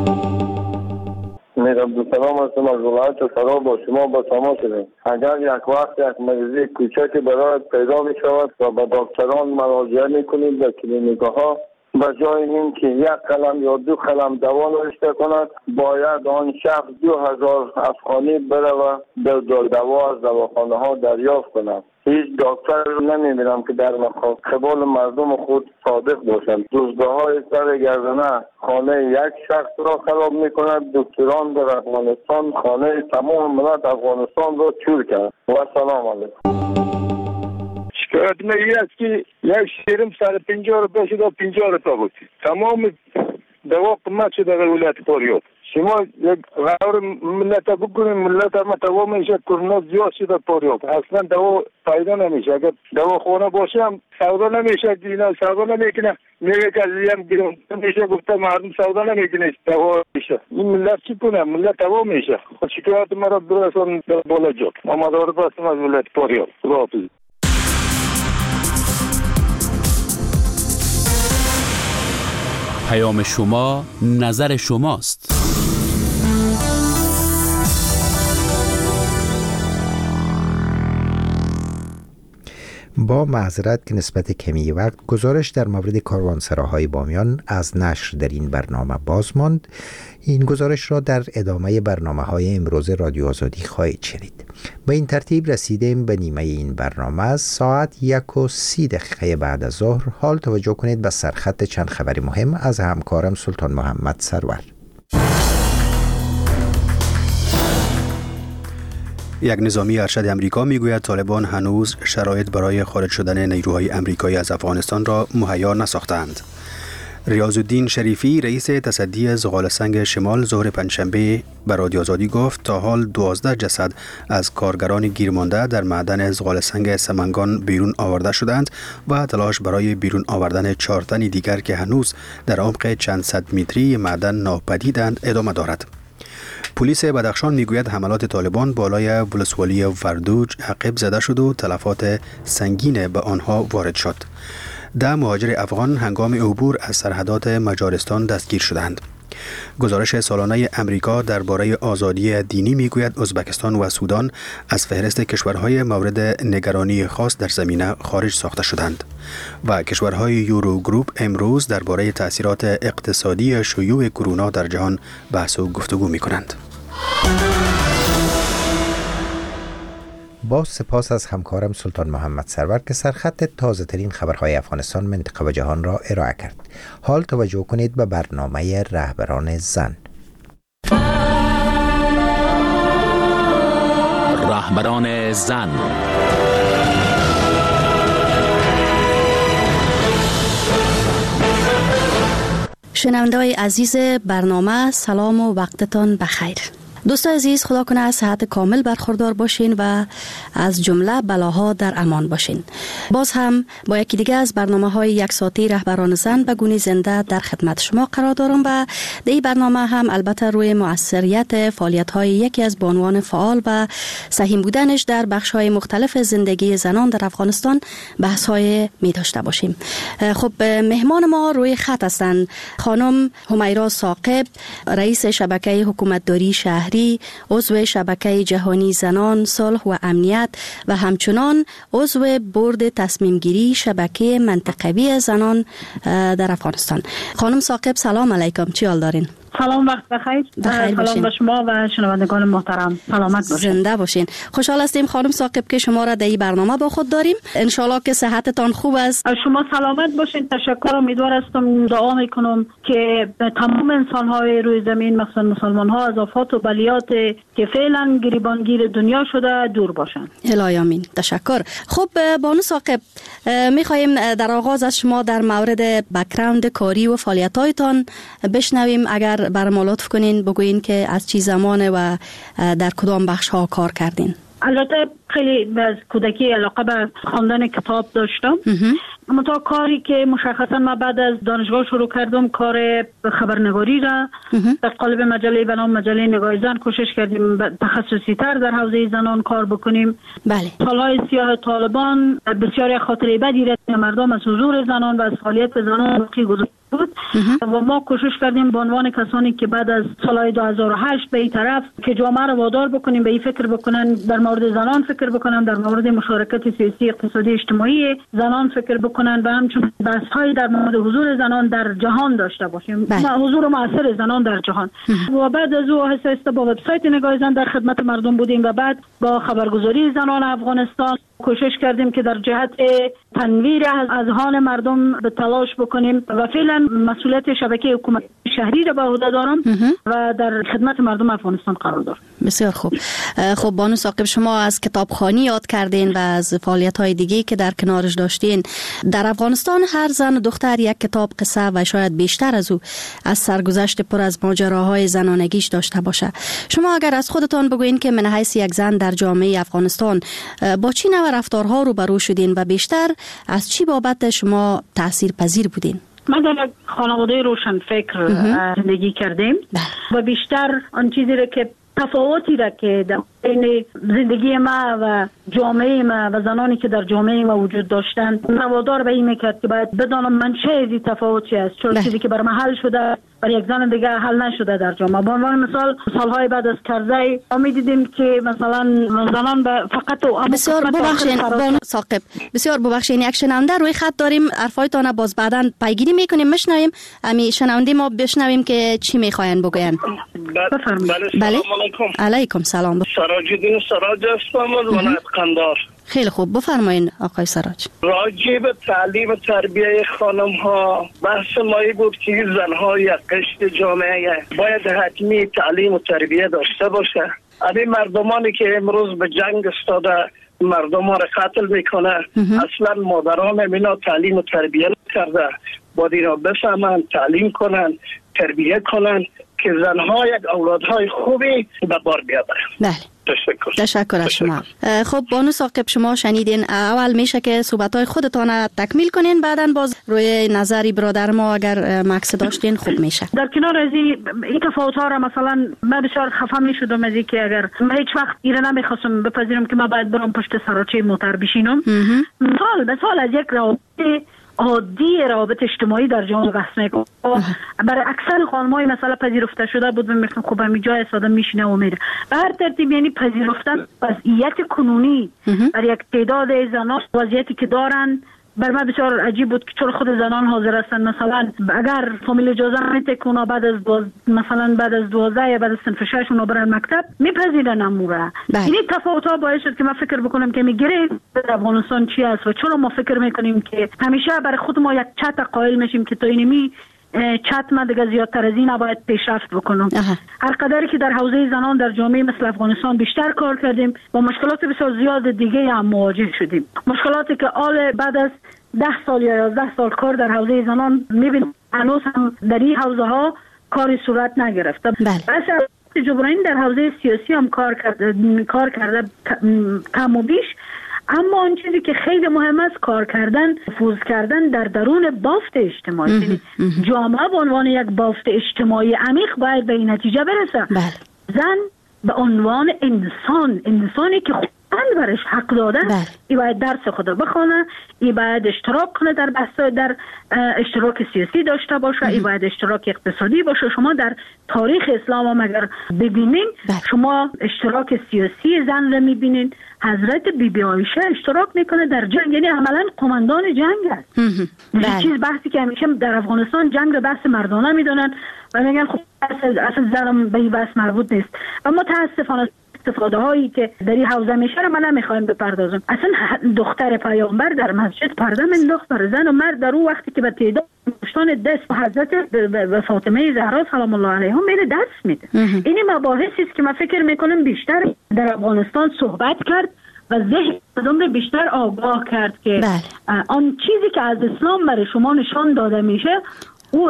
میر عبدالسلام هستم از ولایت فرا، با شما با تماس شدیم. اگر یک وقت یک مریضی کوچکی برای پیدا می شود و به دکتران مراجعه میکنید در کلینیک‌ها، به جای این که 1 قلم یا 2 قلم دوا نوشته کند باید آن شخص 2000 افغانی بره و دوا از دواخانه ها دریافت کند. هیچ دکتر نمیبینم که در مقابل مردم خود صادق باشند. دزدهای سر گردنه خانه یک شخص را خراب میکند. دکتران در افغانستان خانه تمام ملت افغانستان را چور کرد. و سلام علیکم. شکایت میگه است که یک شیرم سر 50 روپیه شده 50 روپیه بود. تمام دوا قیمت شده در ولایت فاریاب. شما یک غور ملت بکنید، ملت هم دوا میشه، کرونا زیاد شده فاریاب. اصلا دوا پیدا نمیشه. اگر دوا خانه باشه هم سودا نمیشه، دینا سودا نمیکنه. میگه که هم گرون میشه، گفته مردم سودا نمیکنه، دوا میشه. این ملت چی کنه؟ ملت دوا میشه. خود شکایت مرا برسون در بالا جا. محمد عارف هستم از ولایت فاریاب. خداحافظ. پیام شما، نظر شماست. با معذرت که نسبت کمی وقت گزارش در مورد کاروانسراهای بامیان از نشر در این برنامه باز ماند. این گزارش را در ادامه برنامه‌های امروز رادیو آزادی خواهید شنید. به این ترتیب رسیدیم به نیمه این برنامه. ساعت 1:30 بعد از ظهر. حال توجه کنید به سرخط چند خبر مهم از همکارم سلطان محمد سرور. یک نظامی ارشد امریکا میگوید طالبان هنوز شرایط برای خارج شدن نیروهای امریکایی از افغانستان را مهیا نساختند. ریاض الدین شریفی رئیس تصدی زغالسنگ شمال ظهر پنجشنبه به رادیو آزادی گفت تا حال 12 جسد از کارگران گیرمانده در معدن زغالسنگ سمنگان بیرون آورده شدند و تلاش برای بیرون آوردن 4 تن دیگر که هنوز در عمق چند صد متری معدن ناپدیدند ادامه دارد. پلیس بدخشان میگوید حملات طالبان بالای ولسوالی وردوج عقب زده شد و تلفات سنگین به آنها وارد شد. 10 مهاجر افغان هنگام عبور از سرحدات مجارستان دستگیر شدند. گزارش سالانه امریکا درباره آزادی دینی میگوید ازبکستان و سودان از فهرست کشورهای مورد نگرانی خاص در زمینه خارج ساخته شدند و کشورهای یورو گروپ امروز درباره تأثیرات اقتصادی شیوع کرونا در جهان بحث و گفتگو میکنند. با سپاس از همکارم سلطان محمد سرور که سرخط تازه ترین خبرهای افغانستان، منطقه و جهان را ارائه کرد. حال توجه کنید به برنامه رهبران زن. رهبران زن. شنونده‌های عزیز برنامه، سلام و وقتتان بخیر. دوستان عزیز، خدا کنه از صحت کامل برخوردار باشین و از جمله بلاها در امان باشین. باز هم با یکی دیگه از برنامه‌های یک ساعته رهبران زن به گونه زنده در خدمت شما قرار دارم و در این برنامه هم البته روی مؤثریت فعالیت‌های یکی از بانوان فعال و سهیم بودنش در بخش‌های مختلف زندگی زنان در افغانستان بحث‌های می داشته باشیم. خب مهمان ما روی خط هستند خانم همیرا ثاقب، رئیس شبکه حکومتداری شهری، عضو شبکه جهانی زنان صلح و امنیت و همچنان عضو بورد تصمیم گیری شبکه منطقوی زنان در افغانستان. خانم ثاقب سلام علیکم، چی حال دارین؟ سلام، وقت بخیر. سلام به شما و شنوندگان محترم، سلامت باشین. زنده باشین. خوشحال هستیم خانم ثاقب که شما را در این برنامه با خود داریم. ان شاءالله که صحتتان خوب است. شما سلامت باشین. تشکر. امیدوار هستم، دعا میکنم که تمام انسان‌های روی زمین، مثلا مسلمان‌ها، از آفات و بلیات که فعلا گریبانگیر دنیا شده دور باشند. الهی آمین. تشکر. خب بانو ثاقب، می‌خوایم در آغاز از شما در مورد بک‌گراند کاری و فعالیت‌هایتان بشنویم. اگر برام لطف کنین بگوین که از چی زمانه و در کدام بخش ها کار کردین؟ البته خیلی از کودکی علاقه به خواندن کتاب داشتم. اما تا کاری که مشخصا من بعد از دانشگاه شروع کردم، کار خبرنگاری را در قالب مجله به نام مجله نگاه زن کوشش کردیم تخصصی تر در حوزه زنان کار بکنیم. بله. سالهای سیاه طالبان بسیاری خاطره بدی را مردم از حضور زنان و از فعالیت زنان باقی گذاشت بود و ما کوشش کردیم به عنوان کسانی که بعد از سال 2008 به این طرف که جامعه را وادار بکنیم به این فکر بکنن، در مورد زنان فکر بکنن، در مورد مشارکت سیاسی، اقتصادی، اجتماعی زنان فکر بکنن و همچنین بحث‌های در مورد حضور زنان در جهان داشته باشیم. حضور مؤثر زنان در جهان. و بعد از او آهسته با وبسایت نگاه زن در خدمت مردم بودیم و بعد با خبرگزاری زنان افغانستان کوشش کردیم که در جهت تنویر اذهان مردم به تلاش بکنیم و فعلا مسئولیت شبکه حکومت شهری را به عهده دارم و در خدمت مردم افغانستان قرار دارم. بسیار خوب. خب بانو ثاقب، شما از کتابخوانی یاد کردین و از فعالیت‌های دیگه که در کنارش داشتین. در افغانستان هر زن و دختر یک کتاب قصه و شاید بیشتر از او از سرگذشت پر از ماجراهای زنانگیش داشته باشه. شما اگر از خودتان بگوین که من حیث یک زن در جامعه افغانستان با چی نوع رفتارها روبرو شدین و بیشتر از چی بابت شما تأثیر پذیر بودین؟ من در خانواده روشن فکر زندگی کردیم و بیشتر آن چیزی را که تفاوتی را که در بین زندگی ما و جامعه ما و زنانی که در جامعه ما وجود داشتن روادار به این میکرد که باید بدانم منشأ این تفاوتی است، چون چیزی که برای من حل شده برای یک زن دیگه حل نشده در جامعه. به عنوان مثال سالهای بعد از کرزی ما دیدیم که مثلا زنان فقط بسیار ببخشید ثاقب، بسیار ببخشید، یک شنونده روی خط داریم، حرفایتان باز بعداً پیگیری میکنیم، میشنویم امی شنونده ما بشنویم که چی میخواین بگوین. بله علیکم سلام. سراج‌الدین سراج هستم از ولایت قندار. خیلی خوب، بفرمایید آقای سراج. راجع به تعلیم و تربیت خانم ها بحث مایی بود که زنها یک قشر جامعه باید حتمی تعلیم و تربیت داشته باشه. این مردمانی که امروز به جنگ استاده مردم ها را قتل میکنه اصلا مادران مینا تعلیم و تربیت کرده، باید اینا بفهمن تعلیم کنن تربیت کنن که زنها یک اولادهای خوبی به بار بیاورن. بله تشکر از شما. خب بانو ثاقب شما شنیدین، اول میشه که صحبت‌های خودتان تکمیل کنین، بعداً باز روی نظری برادر ما اگر مکس داشتین خوب میشه. در کنار از این تفاوت‌ها را مثلا من بسیار خفه میشدم از اینکه اگر من هیچ وقت ایره نمیخواستم بپذیرم که من باید برم پشت سراچه موتر بشینم. مثال از یک رابطه عادی رابط اجتماعی در جامعه بحث میکنم. برای اکثر خانم‌های مثلا پذیرفته شده بود و میگم خب همین جای ساده میشینه و میره. به هر ترتیب یعنی پذیرفتن وضعیت کنونی برای یک تعداد زنان وضعیتی که دارن بر من بسیار عجیب بود که چرا خود زنان حاضر هستن مثلا اگر فامیل اجازه میده که اونا بعد از مثلا بعد از 12 یا بعد از صنف 6 اونا برن مکتب میپذیرن اموره. این تفاوت‌ها باعث شد که من فکر بکنم که میگیره در افغانستان چی است و چرا ما فکر میکنیم که همیشه برای خود ما یک چت قائل میشیم که تو اینمی چت من دیگه زیادتر از این نباید پیشرفت بکنم. هر قدری که در حوزه زنان در جامعه مثل افغانستان بیشتر کار کردیم با مشکلات بسیار زیاد دیگه هم مواجه شدیم، مشکلاتی که آل بعد از 10 سال یا 11 سال کار در حوزه زنان میبینیم هنوز هم در این حوزه ها کاری صورت نگرفته. بس جبران در حوزه سیاسی هم کار کرده کم و بیش، اما اون چیزی که خیلی مهم است کار کردن، نفوذ کردن در درون بافت اجتماعی. جامعه به عنوان یک بافت اجتماعی عمیق باید به این نتیجه برسه. زن به عنوان انسانی که خودن برش حق داده، ای باید درس خود بخونه، ای باید اشتراک کنه در در اشتراک سیاسی داشته باشه، ای باید اشتراک اقتصادی باشه. شما در تاریخ اسلام هم اگر ببینین شما اشتراک سیاسی زن رو میبینین. حضرت بیبی عایشه اشتراک میکنه در جنگ، یعنی عملا قماندان جنگ است. چیز بحثی که همیشه در افغانستان جنگ رو بحث مردانه میدونن و میگن خب اصلا زنم به این بحث مربوط نیست. و متاسفانه استفاده هایی که در این حوزه میشه رو من نمیخوایم بپردازم. اصلا دختر پیامبر در مسجد پرده انداخت بر زن و مرد در اون وقتی که به تعداد مشتان دست و حضرت فاطمه زهرا سلام الله علیها میره دست میده. این مباحثی است که من فکر میکنم بیشتر در افغانستان صحبت کرد و ذهن مردم رو بیشتر آگاه کرد که آن چیزی که از اسلام برای شما نشان داده میشه او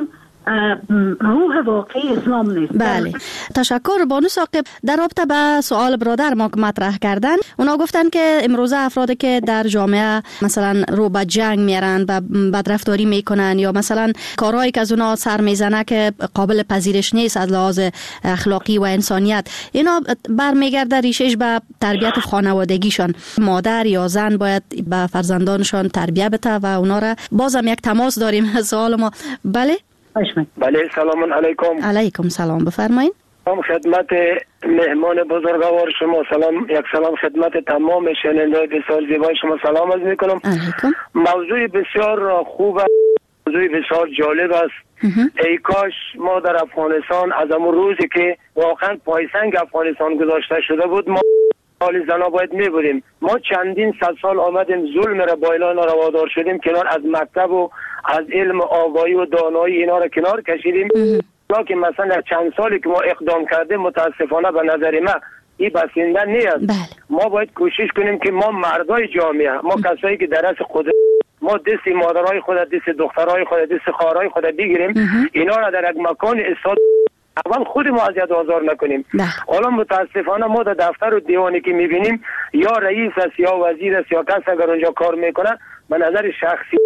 روح واقعی اسلام نیست. بله تشکر بانو ثاقب. در رابطه به سوال برادر ما که مطرح کردن، اونا گفتن که امروزه افرادی که در جامعه مثلا رو به جنگ میرن و بدرفتاری میکنن یا مثلا کارهایی که از اونا سر میزنه که قابل پذیرش نیست از لحاظ اخلاقی و انسانیت، اینا برمیگرده ریشش به تربیت خانوادگیشان. مادر یا زن باید به فرزندانشان تربیت بده و اونا را بازم یک تماس داریم. سوال ما بله سلام علیکم. علیکم سلام، بفرمایید. خدمت مهمان بزرگوار شما سلام، یک سلام خدمت تمام شنونده‌های بسیار زیبای شما سلام عرض می‌کنم. موضوع بسیار خوب است، موضوع بسیار جالب است. ای کاش ما در افغانستان از همون روزی که واقعا پایسنگ افغانستان گذاشته شده بود ما حال زنا باید میبودیم. ما چندین صد سال آمدیم ظلم را با اعلان روادار شدیم، کنار از مکتب و از علم آگاهی و دانایی اینا را کنار کشیدیم. که مثلا چند سالی که ما اقدام کردیم متاسفانه به نظر من این بسنده نیست. ما باید کوشش کنیم که ما مردای جامعه، ما کسایی که در اصل خود ما دست مادرای خود، دست دخترای خود، دست خواهرای خود بگیریم، اینا را در یک مکان استاد اول خود ما اذیت و آزار نکنیم. حالا متاسفانه ما در دفتر و دیوانی که میبینیم یا رئیس است یا وزیر است یا کس اگر اونجا کار میکنه به نظر شخصی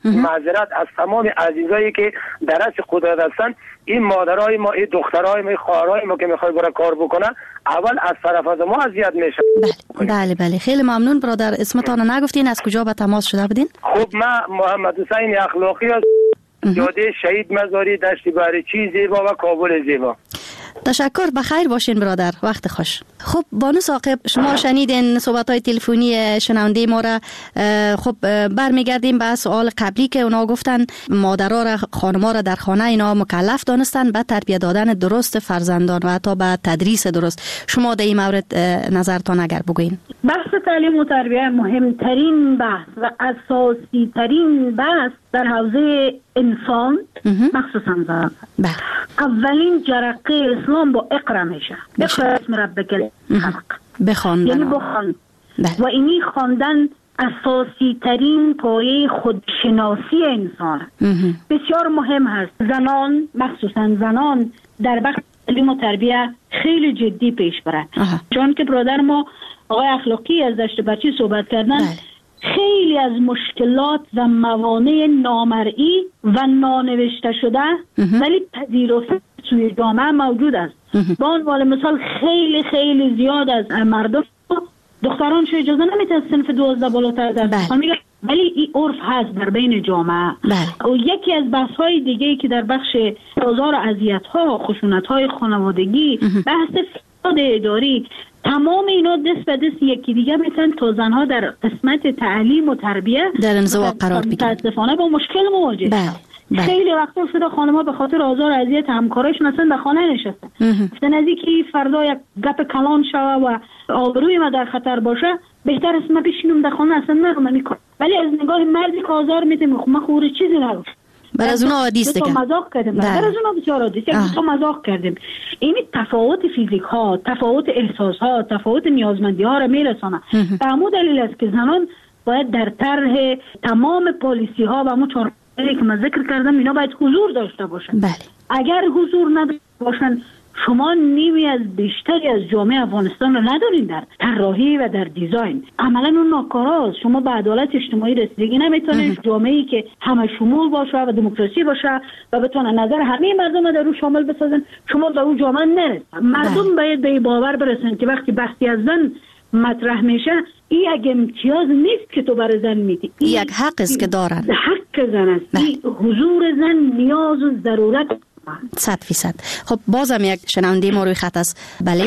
معذرت از تمام عزیزایی که در از قدرت هستن. این مادرای ما، این دخترای ما، این خواهرای ما که میخوای برای کار بکنه، اول از طرف از ما اذیت میشه. بله خیلی ممنون برادر. اسمتان نگفتین، از کجا به تماس شده بودین؟ خب من محمد حسین اخلاقی از جاده شهید مزاری، دشت بهرچی زیبا و کابل زیبا. تشکر، بخیر باشین برادر، وقت خوش. خب بانو ثاقب، شما شنیدین صحبت‌های تلفنی شنونده ما را. خب برمیگردیم به سوال قبلی که اونا گفتن مادرها را، خانم‌ها را در خانه اینا مکلف دانستن به تربیت دادن درست فرزندان و حتی به تدریس درست. شما در این مورد نظرتان اگر بگوین. بحث تعلیم و تربیت مهمترین بحث و اساسی ترین بحث در حوزه انسان مخصوصا زن. اولین جرقه اسلام با اقرا میشه. اقرا اسم ربک الخلق، بخوان، یعنی بخوان. و اینی خواندن اساسی ترین پایه خودشناسی انسان. بسیار مهم هست. زنان، مخصوصا زنان، در بخش تعلیم و تربیت خیلی جدی پیش برن. چون که برادر ما آقای اخلاقی از دشت بچی صحبت کردن، خیلی از مشکلات و موانع نامرئی و نانوشته شده ولی پذیرفته توی جامعه موجود است. به عنوان مثال خیلی زیاد از مردم دخترانش اجازه نمیده از صنف 12 بالاتر درس بخونن، ولی این عرف هست در بین جامعه. و یکی از بحث‌های دیگه‌ای که در بخش آزار و اذیت‌ها، خشونت‌های خانوادگی، بحث فساد اداری، تمام اینا دست به دست یکی دیگه میتونن تا زنها در قسمت تعلیم و تربیت در انزوا قرار بگیرن. متاسفانه با مشکل مواجه. خیلی وقتا شده خانم‌ها به خاطر آزار و اذیت همکارایشون اصلا در خانه نشستن. گفتن از اینکه فردا یک گپ کلان شوه و آبروی ما در خطر باشه، بهتر است ما بشینم در خانه اصلا نرم میکنم. ولی از نگاه مردی که آزار میده ما خوره چیزی نگفت. بر از اونها عادی است دیگه. مزاق کردیم. بر از اونها بسیار عادی است. مزاق کردیم. این تفاوت فیزیک ها، تفاوت احساس ها، تفاوت نیازمندی ها را میرسونه. به همون دلیل است که زنان باید در طرح تمام پالیسی ها و همون چارچوبی که من ذکر کردم اینا باید حضور داشته باشن. اگر حضور نداشته باشن، شما نیمی از بیشتری از جامعه افغانستان رو ندارین در طراحی و در دیزاین. عملا اون ناکاراست. شما به عدالت اجتماعی رسیدگی نمیتونید. جامعه‌ای که همه شمول باشه و دموکراسی باشه و بتونه نظر همه مردم در اون شامل بسازن، شما در اون جامعه نرسید. مردم باید به باور برسن که وقتی بحثی از زن مطرح میشه، این یک امتیاز نیست که تو برای زن میدی، این یک حق است که دارن. حق زن است. این حضور زن نیاز و ضرورت 100%. خب بازم یک شنونده ما روی خط است. بله.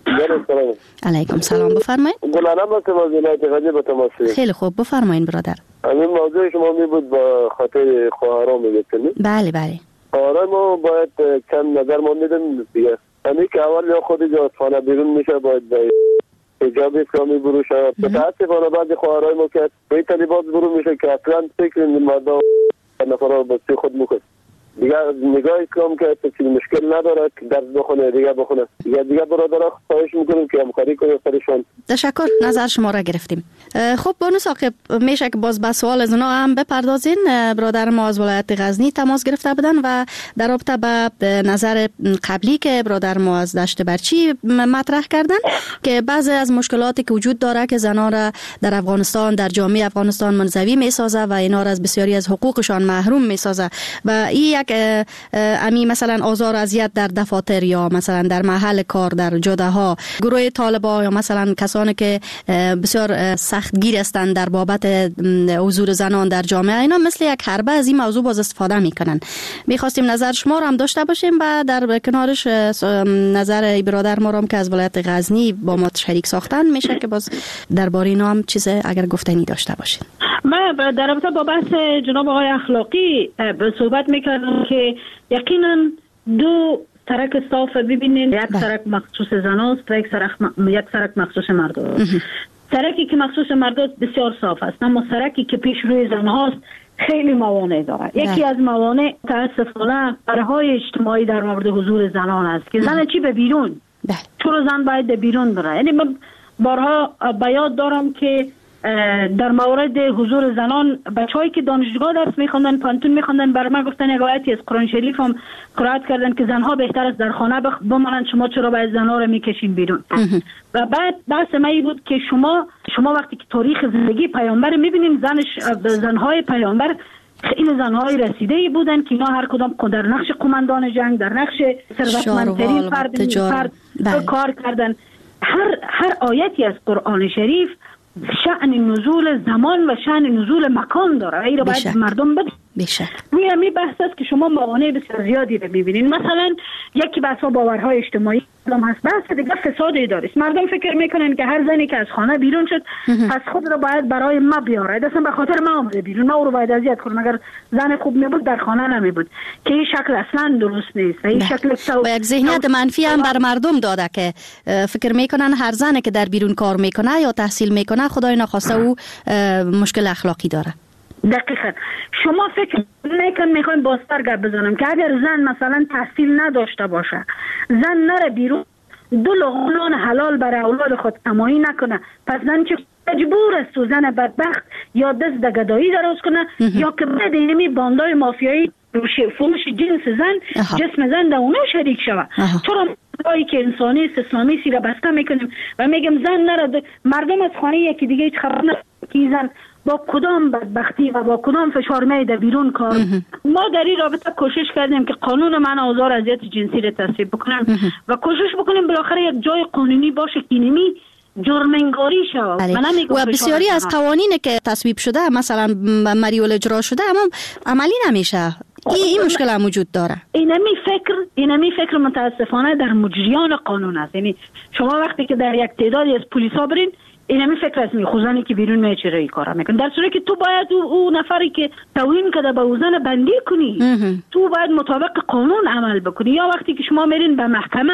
علیکم سلام، بفرمایید. گلانم هستم از ولایت غزنی به تماس. خیلی خوب، بفرمایید برادر. همین موضوع شما می بود با خاطر خواهرام میگفتید. بله. خواهرام ما باید چند نظر ما میدم دیگه. همین که اول یا خود از خانه بیرون میشه باید حجاب اسلامی برو شد. متاسفانه بعضی خواهرای ما که به طالبات برو میشه که اصلا فکر مردم نفرها بچه خود میکنه. دیگه نگاه اسلام که چیز مشکل نداره که درس بخونه، دیگه بخونه. دیگه برادرها خواهش میکنیم که همکاری کنیم سرشون. تشکر، نظر شما را گرفتیم. خب بانو ثاقب، میشه که باز به سوال از اونا هم بپردازین. برادر ما از ولایت غزنی تماس گرفته بودن و در رابطه به نظر قبلی که برادر ما از دشت برچی مطرح کردن که بعضی از مشکلاتی که وجود داره که زنان را در افغانستان، در جامعه افغانستان منزوی میسازه و اینا را از بسیاری از حقوقشان محروم میسازه و این یک امی مثلا آزار و اذیت در دفاتر یا مثلا در محل کار، در جاده ها، گروه طالبا یا مثلا کسانی که بسیار سختگیر هستند در بابت حضور زنان در جامعه، اینا مثل یک حربه از این موضوع باز استفاده میکنن. میخواستیم نظر شما رو هم داشته باشیم و در کنارش نظر برادر ما رو که از ولایت غزنی با ما شریک ساختن، میشه که باز درباره اینا هم چیز اگر گفتنی داشته باشین. من در رابطه با بحث جناب آقای اخلاقی صحبت میکردم که یقینا دو سرک صاف ببینین، یک سرک مخصوص زناست و یک سرک مخصوص مرداست. سرکی که مخصوص مرداست بسیار صاف است، اما سرکی که پیش روی زنهاست خیلی موانع داره. یکی از موانع متاسفانه برهای اجتماعی در مورد حضور زنان است که زن چی به بیرون، چرا زن باید به بیرون بره. یعنی من بارها بیاد دارم که در مورد حضور زنان بچه‌هایی که دانشگاه درس می‌خوندن، پانتون می‌خوندن، برای من گفتن یک آیتی از قرآن شریف هم قرائت کردن که زنها بهتر است در خانه بمانند، شما چرا باید زنها رو می‌کشین بیرون. و بعد بحث من بود که شما وقتی که تاریخ زندگی پیامبر می‌بینیم، زنهای پیامبر خیلی زنهای رسیده بودن که اینا هر کدام در نقش قماندان جنگ، در نقش ثروتمندترین فرد کار کردن. هر آیتی از قرآن شریف شأن نزول زمان و شأن نزول مکان داره. این رو باید مردم بدونن. روی همین بحث است که شما موانع بسیار زیادی رو می‌بینید. مثلا یکی بحث باورهای اجتماعی هست، بحث دیگه فساد اداری است. مردم فکر میکنن که هر زنی که از خانه بیرون شد پس خود رو باید برای ما بیاره، اصلا به خاطر ما اومده بیرون، ما او رو باید اذیت کنیم. اگر زن خوب میبود در خانه نمیبود، که این شکل اصلا درست نیست و این شکل و یک ذهنیت منفی هم بر مردم داده که فکر میکنن هر زنی که در بیرون کار میکنه یا تحصیل میکنه خدای نخواسته او مشکل اخلاقی داره. دقیقاً. شما فکر میخوایم بازتر گپ بزنم که اگر زن مثلا تحصیل نداشته باشه، زن نره بیرون 2 لقمه نان حلال برای اولاد خود کمایی نکنه، پس زن چه مجبور است و زن بدبخت یا دست دگدایی دراز کنه یا که بعد اینمی باندای مافیایی فروش جنس زن جسم زن در اونا شریک شود. چرا رایی که انسانی است اسلامی سی را بسته میکنیم و میگم زن نره. مردم از خانه یکی دیگه هیچ خبر نداره که زن با کدام بدبختی و با کدام فشار میده بیرون کار. ما در این رابطه کوشش کردیم که قانون منع آزار اذیت جنسی را تصویب بکنیم و کوشش بکنیم بالاخره یک جای قانونی باشه که اینمی جرم‌انگاری شود. و بسیاری از قوانین که تصویب شده مثلا مریول اجرا شده اما عملی نمیشه. این مشکل هم وجود داره. اینمی فکر متاسفانه در مجریان قانون است. یعنی شما وقتی که در یک تعدادی از پلیسا برین اینمی فکر است میخوزنی که بیرون میچره این کارا میکن، در صورتی که تو باید او نفری که توهین کرده به اوزن بندی کنی. تو باید مطابق قانون عمل بکنی. یا وقتی که شما میرین به محکمه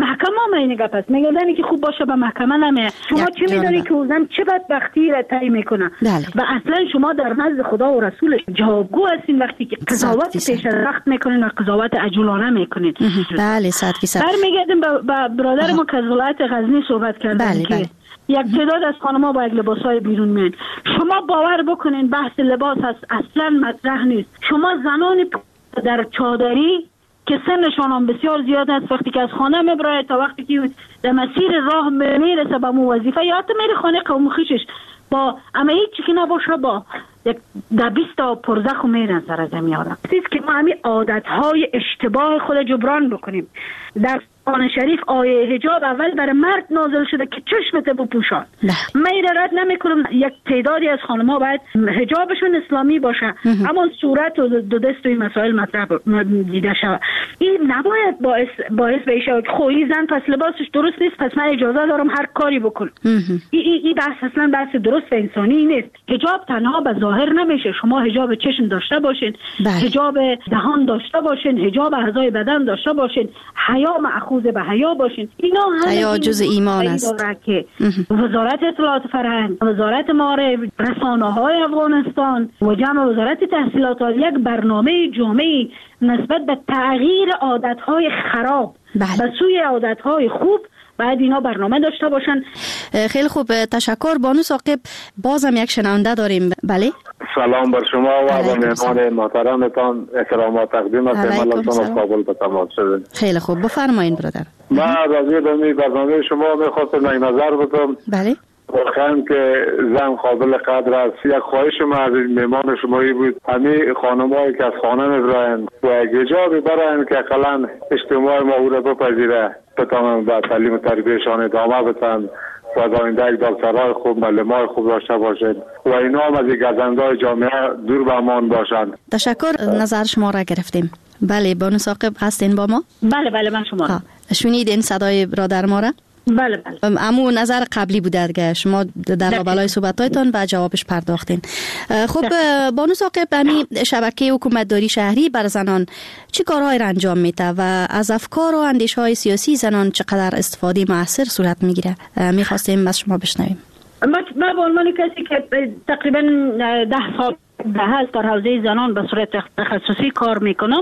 اینه گپ است میگن که خوب باشه به محکمه نمیه. شما چی میدونی که اوزن چه بدبختی را طی میکنه و اصلا شما در نزد خدا و رسول جوابگو هستین وقتی که قضاوت پیش از وقت میکنین و قضاوت عجولانه میکنین. بله 100%. برمیگردیم به برادر ما که از ولایت غزنی صحبت کردن که یک تعداد از خانم‌ها با یک لباسای بیرون میان. شما باور بکنین بحث لباس اصلا مطرح نیست. شما زنان در چادری که سنشان هم بسیار زیاد است وقتی که از خانه میبره تا وقتی که در مسیر راه میرسه به مو وظیفه یا حتی میره خانه قوم خویشش با اما هیچی که نباشه با یک 20 تا پرزخ میرن سر زمین آدم. چیزی که ما همین عادت‌های اشتباه خود جبران بکنیم. در قرآن شریف آیه حجاب اول برای مرد نازل شده که چشمت بپوشان. من رد نمیکنم یک تعدادی از خانم‌ها باید حجابشون اسلامی باشه اما صورت و دو دست و این مسائل مطرح دیده شود. این نباید باعث بشه که خویی زن پس لباسش درست نیست پس من اجازه دارم هر کاری بکنم. این بحث اصلا بحث درست و انسانی نیست. حجاب تنها به ظاهر نمیشه. شما حجاب چشم داشته باشین، حجاب دهان داشته باشین، حجاب اعضای بدن داشته باشین، حیا مأخوذ به حیا باشین. اینا حیا جز ایمان است که وزارت اطلاعات فرهنگ، وزارت معارف، رسانه‌های افغانستان و جمع وزارت تحصیلات یک برنامه جامعی نسبت به تغییر عادت‌های خراب به سوی عادت‌های خوب باید اینا برنامه داشته باشن. خیلی خوب، تشکر. بانو ثاقب بازم یک شنونده داریم. بله سلام بر شما و به مهمان محترمتان احترامات تقدیم است. ملتان از کابل به تماس شده. خیلی خوب بفرمایید برادر. من راجع به این برنامه شما می‌خواستم نظر بدم. بله واقعا که زن قابل قدر است. یک خواهش من از مهمان شمایی بود همه خانم‌هایی که از خانه میبرند و یک حجابی برند که اقلا اجتماع ما او را بپذیره بتانند به تعلیم و تربیهشان ادامه بدن و آینده یک دکترهای خوب معلمای خوب داشته باشند و اینا هم از گزنده‌های جامعه دور به امان باشند. تشکر. نظر شما را گرفتیم. بله بانو ثاقب هستین با ما؟ بله من شما شنیدین صدای برادر ما را؟ بله امو نظر قبلی بوده که شما در قبالای صحبتایتان و جوابش پرداختین. خب بانو ثاقب همین شبکه حکومتداری شهری بر زنان چه کارهایی را انجام میده و از افکار و اندیشه‌های سیاسی زنان چقدر استفاده موثر صورت میگیره؟ میخواستیم از شما بشنویم. من به عنوان کسی که تقریبا 10 سال هست در حوزه زنان به صورت تخصصی کار میکنم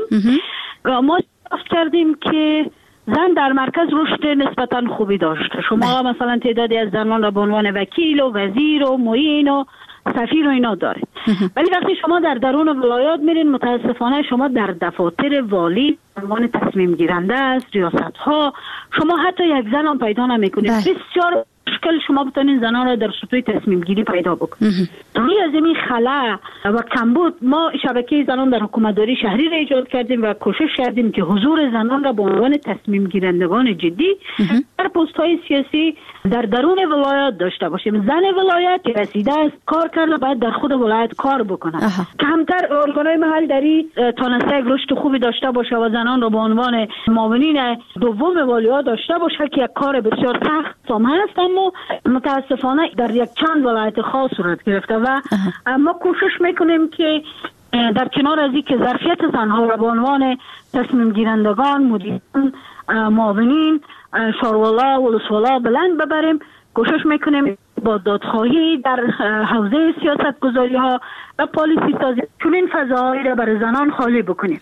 ما کردیم که زن در مرکز رشد نسبتا خوبی داشته. شما مثلا تعدادی از زنان را به عنوان وکیل و وزیر و معین و سفیر و اینا دارید، ولی وقتی شما در درون ولایات میرین متاسفانه شما در دفاتر والی عنوان تصمیم گیرنده است ریاست ها شما حتی یک زن هم پیدا نمیکنید. بسیار مشکل شما بتونین زنان را در سطوح تصمیم گیری پیدا بکنید. روی از این خلا و کمبود ما شبکه زنان در حکومتداری شهری را ایجاد کردیم و کوشش کردیم که حضور زنان را به عنوان تصمیم گیرندگان جدی در پست های سیاسی در درون ولایت داشته باشیم. زن ولایت که رسیده است کار کرده باید در خود ولایت کار بکنه. کمتر ارگانهای محلی تانسته یک رشد خوبی داشته باشه و زنان را به عنوان معاونین دوم ولایت داشته باشه که یک کار بسیار سخت هم هست، اما متاسفانه در یک چند ولایت خاص صورت گرفته و ما کوشش میکنیم که در کنار از اینکه ظرفیت زنها را به عنوان تصمیم گیرندگان، مدیران، معاونین، شاروالا و ولسوالا بلند ببریم، کوشش میکنیم با دادخواهی در حوزه سیاست گذاری ها و پالیسی سازی چنین فضاهایی را برای زنان خالی بکنیم.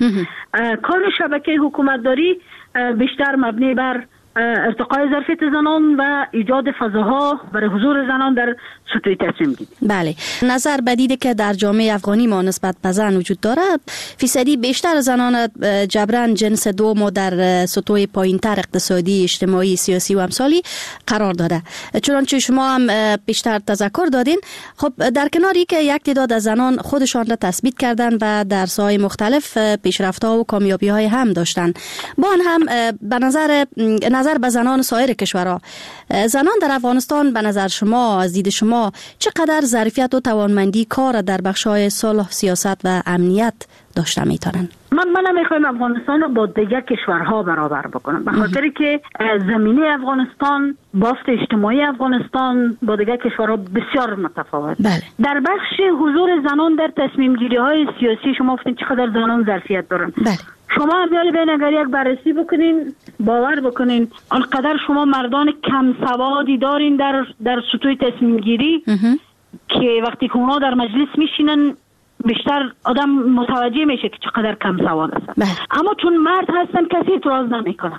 کار شبکه حکومتداری بیشتر مبنی بر ارتقای ظرفیت زنان و ایجاد فضاها برای حضور زنان در سطوح تصمیم گیری. بله، نظر بدیده که در جامعه افغانی ما نسبت به زن وجود دارد، فیصدی بیشتر زنان جبران جنس دوم در سطوح پایینتر اقتصادی، اجتماعی، سیاسی و امثالی قرار داده. چنانچه شما هم بیشتر تذکر دادین. خب در کناری که یک تعداد از زنان خودشان را تثبیت کردن و در ساحات مختلف پیشرفت‌ها و کامیابی‌های هم داشتن، با آن هم به نظر به زنان سایر کشورها، زنان در افغانستان به نظر شما، از دید شما، چقدر ظرفیت و توانمندی کار در بخش‌های صلح، سیاست و امنیت داشته میتونن؟ من نمیخوایم افغانستان رو با دیگر کشورها برابر بکنم، به خاطری که زمینه افغانستان، بافت اجتماعی افغانستان با دیگر کشورها بسیار متفاوت. در بخش حضور زنان در تصمیم گیری های سیاسی شما گفتین چقدر زنان ظرفیت دارن. شما امیال بین اگر یک بررسی بکنین، باور بکنین آنقدر شما مردان کم سوادی دارین در سطوح تصمیم گیری که وقتی که اونا در مجلس میشینن بیشتر آدم متوجه میشه که چقدر کم سواد هستن. اما چون مرد هستن کسی اعتراض نمیکنه.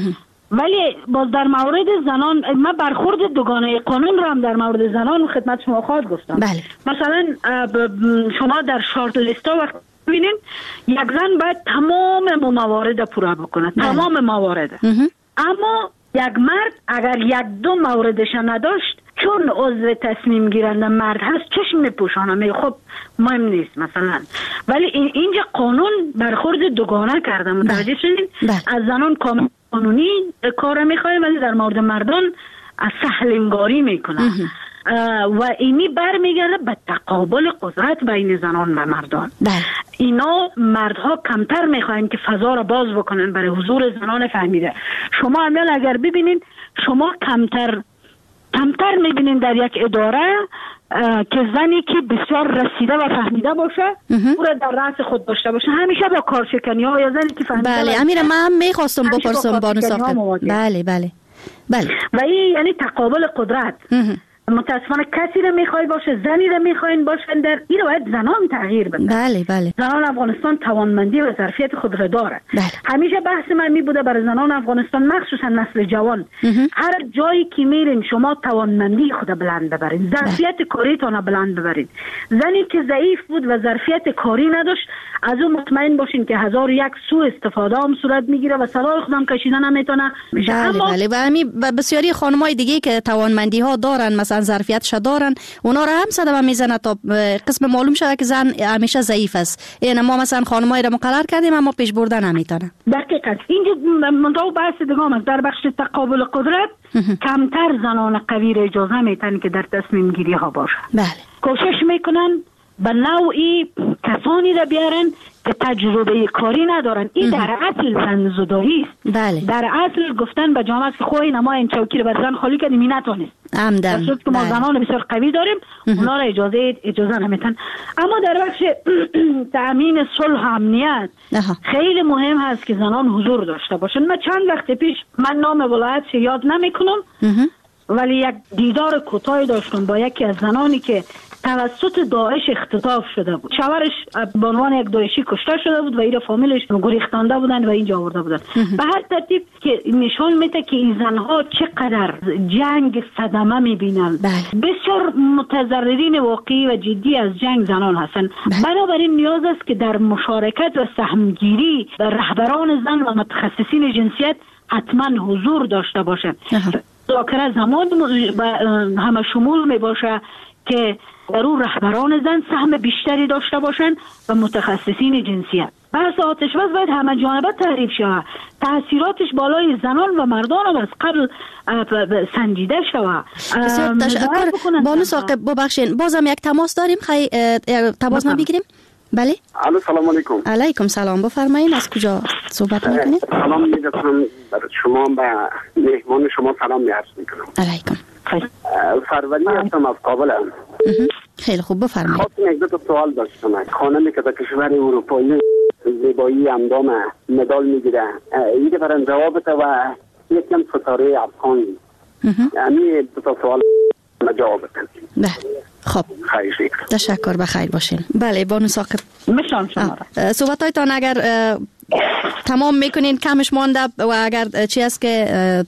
ولی باز در مورد زنان، من برخورد دوگانه قانون رو هم در مورد زنان خدمت شما خواهد گفتم. مثلا شما در شارت لیستا وقت ببینین یک زن باید تمام موارد پورا بکنه، تمام موارد. اما یک مرد اگر یک دو موردش نداشت، چون عضو تصمیم گیرنده مرد هست چشم میپوشانه، میگه خب مهم نیست مثلا. ولی اینجا قانون برخورد دوگانه کرده، متوجه شدین؟ از زنان قانونی کار میخواه ولی در مورد مردان از سهل انگاری میکنه و اینی برمیگرده به تقابل قدرت بین زنان و مردان. اینا مردها کمتر میخواین که فضا را باز بکنن برای حضور زنان فهمیده. شما امیال اگر ببینین، شما کمتر میبینین در یک اداره که زنی که بسیار رسیده و فهمیده باشه او را در رأس خود داشته باشه، همیشه با کارشکنی ها یا زنی که فهمیده. بله امیر، من هم میخواستم بپرسم بانو ساختن. بله و این یعنی تقابل قدرت. متاسفانه کسی رو میخوای باشه، زنی رو میخواین باشن، در این رو باید زنان تغییر بدن. زنان افغانستان توانمندی و ظرفیت خود را داره. همیشه بحث من می بوده برای زنان افغانستان، مخصوصا نسل جوان، هر جایی که میرین شما توانمندی خود بلند ببرین، ظرفیت کاریتان بلند ببرین. زنی که ضعیف بود و ظرفیت کاری نداشت، از اون مطمئن باشین که 1001 سوء استفاده هم صورت میگیره و صدای خودم کشیدن نمیتونه. بله و همین بسیاری خانمای دیگه که توانمندی ها دارن، مثلا ظرفیتش دارن، اونا را هم صدمه میزنه تا قسم معلوم شده که زن همیشه ضعیف است. یعنی ما مثلا خانمایی را مقرر کردیم اما پیش بردن نمیتونه. دقیقاً اینجا منطقه بحث دیگه در بخش تقابل قدرت کمتر زنان قوی را اجازه میتن که در تصمیم گیری ها باشن. کوشش میکنن به نوعی کسانی را بیارن که تجربه کاری ندارن. این در اصل زن‌زدایی است. در اصل گفتن به جامعه که خوی نما این چوکی رو بر زن خالی کردیم این نتونست. عمدن. که ما زنان بسیار قوی داریم، اونا را اجازه نمیتن. اما در بخش تأمین صلح و امنیت خیلی مهم هست که زنان حضور داشته باشن. من چند وقت پیش، من نام ولایت یاد نمیکنم، ولی یک دیدار کوتاهی داشتم با یکی از زنانی که توسط داعش اختطاف شده بود. شوهرش به عنوان یک داعشی کشته شده بود و اینا فامیلش گریختانده بودن و اینجا آورده بودن. به هر ترتیب که نشون میده که این زنها چقدر جنگ صدمه میبینن. بسیار متضررین واقعی و جدی از جنگ زنان هستن. بنابراین نیاز است که در مشارکت و سهمگیری رهبران زن و متخصصین جنسیت حتما حضور داشته باشند. مذاکره زمان همه شمول می باشه که در اون رهبران زن سهم بیشتری داشته باشند و متخصصین جنسیت. بحث آتش بس باید همه جانبه تعریف شود، تاثیراتش بالای زنان و مردان از قبل سنجیده شود. بسیار تشکر بانو ثاقب. ببخشید بازم یک تماس داریم، تماس ما بگیریم. بله. الو سلام علیکم. علیکم سلام، بفرمایید از کجا صحبت میکنید؟ سلام میگم برای شما و مهمان شما سلام می‌عرض میکنم. علیکم. فروردی هستم از کابل. خیلی خوب بفرمایید. خواستم یک دو تا سوال داشتم. خانمی که در کشور اروپایی زیبایی اندام مدال میگیره، این برای جوابت و یکم ستاره افغان. یعنی دو تا سوال جوابت. بله. خب خیلی تشکر، بخیر باشین. بله بانو ثاقب میشم شما صحبتایتان اگر تمام میکنین کمش مانده و اگر چی است که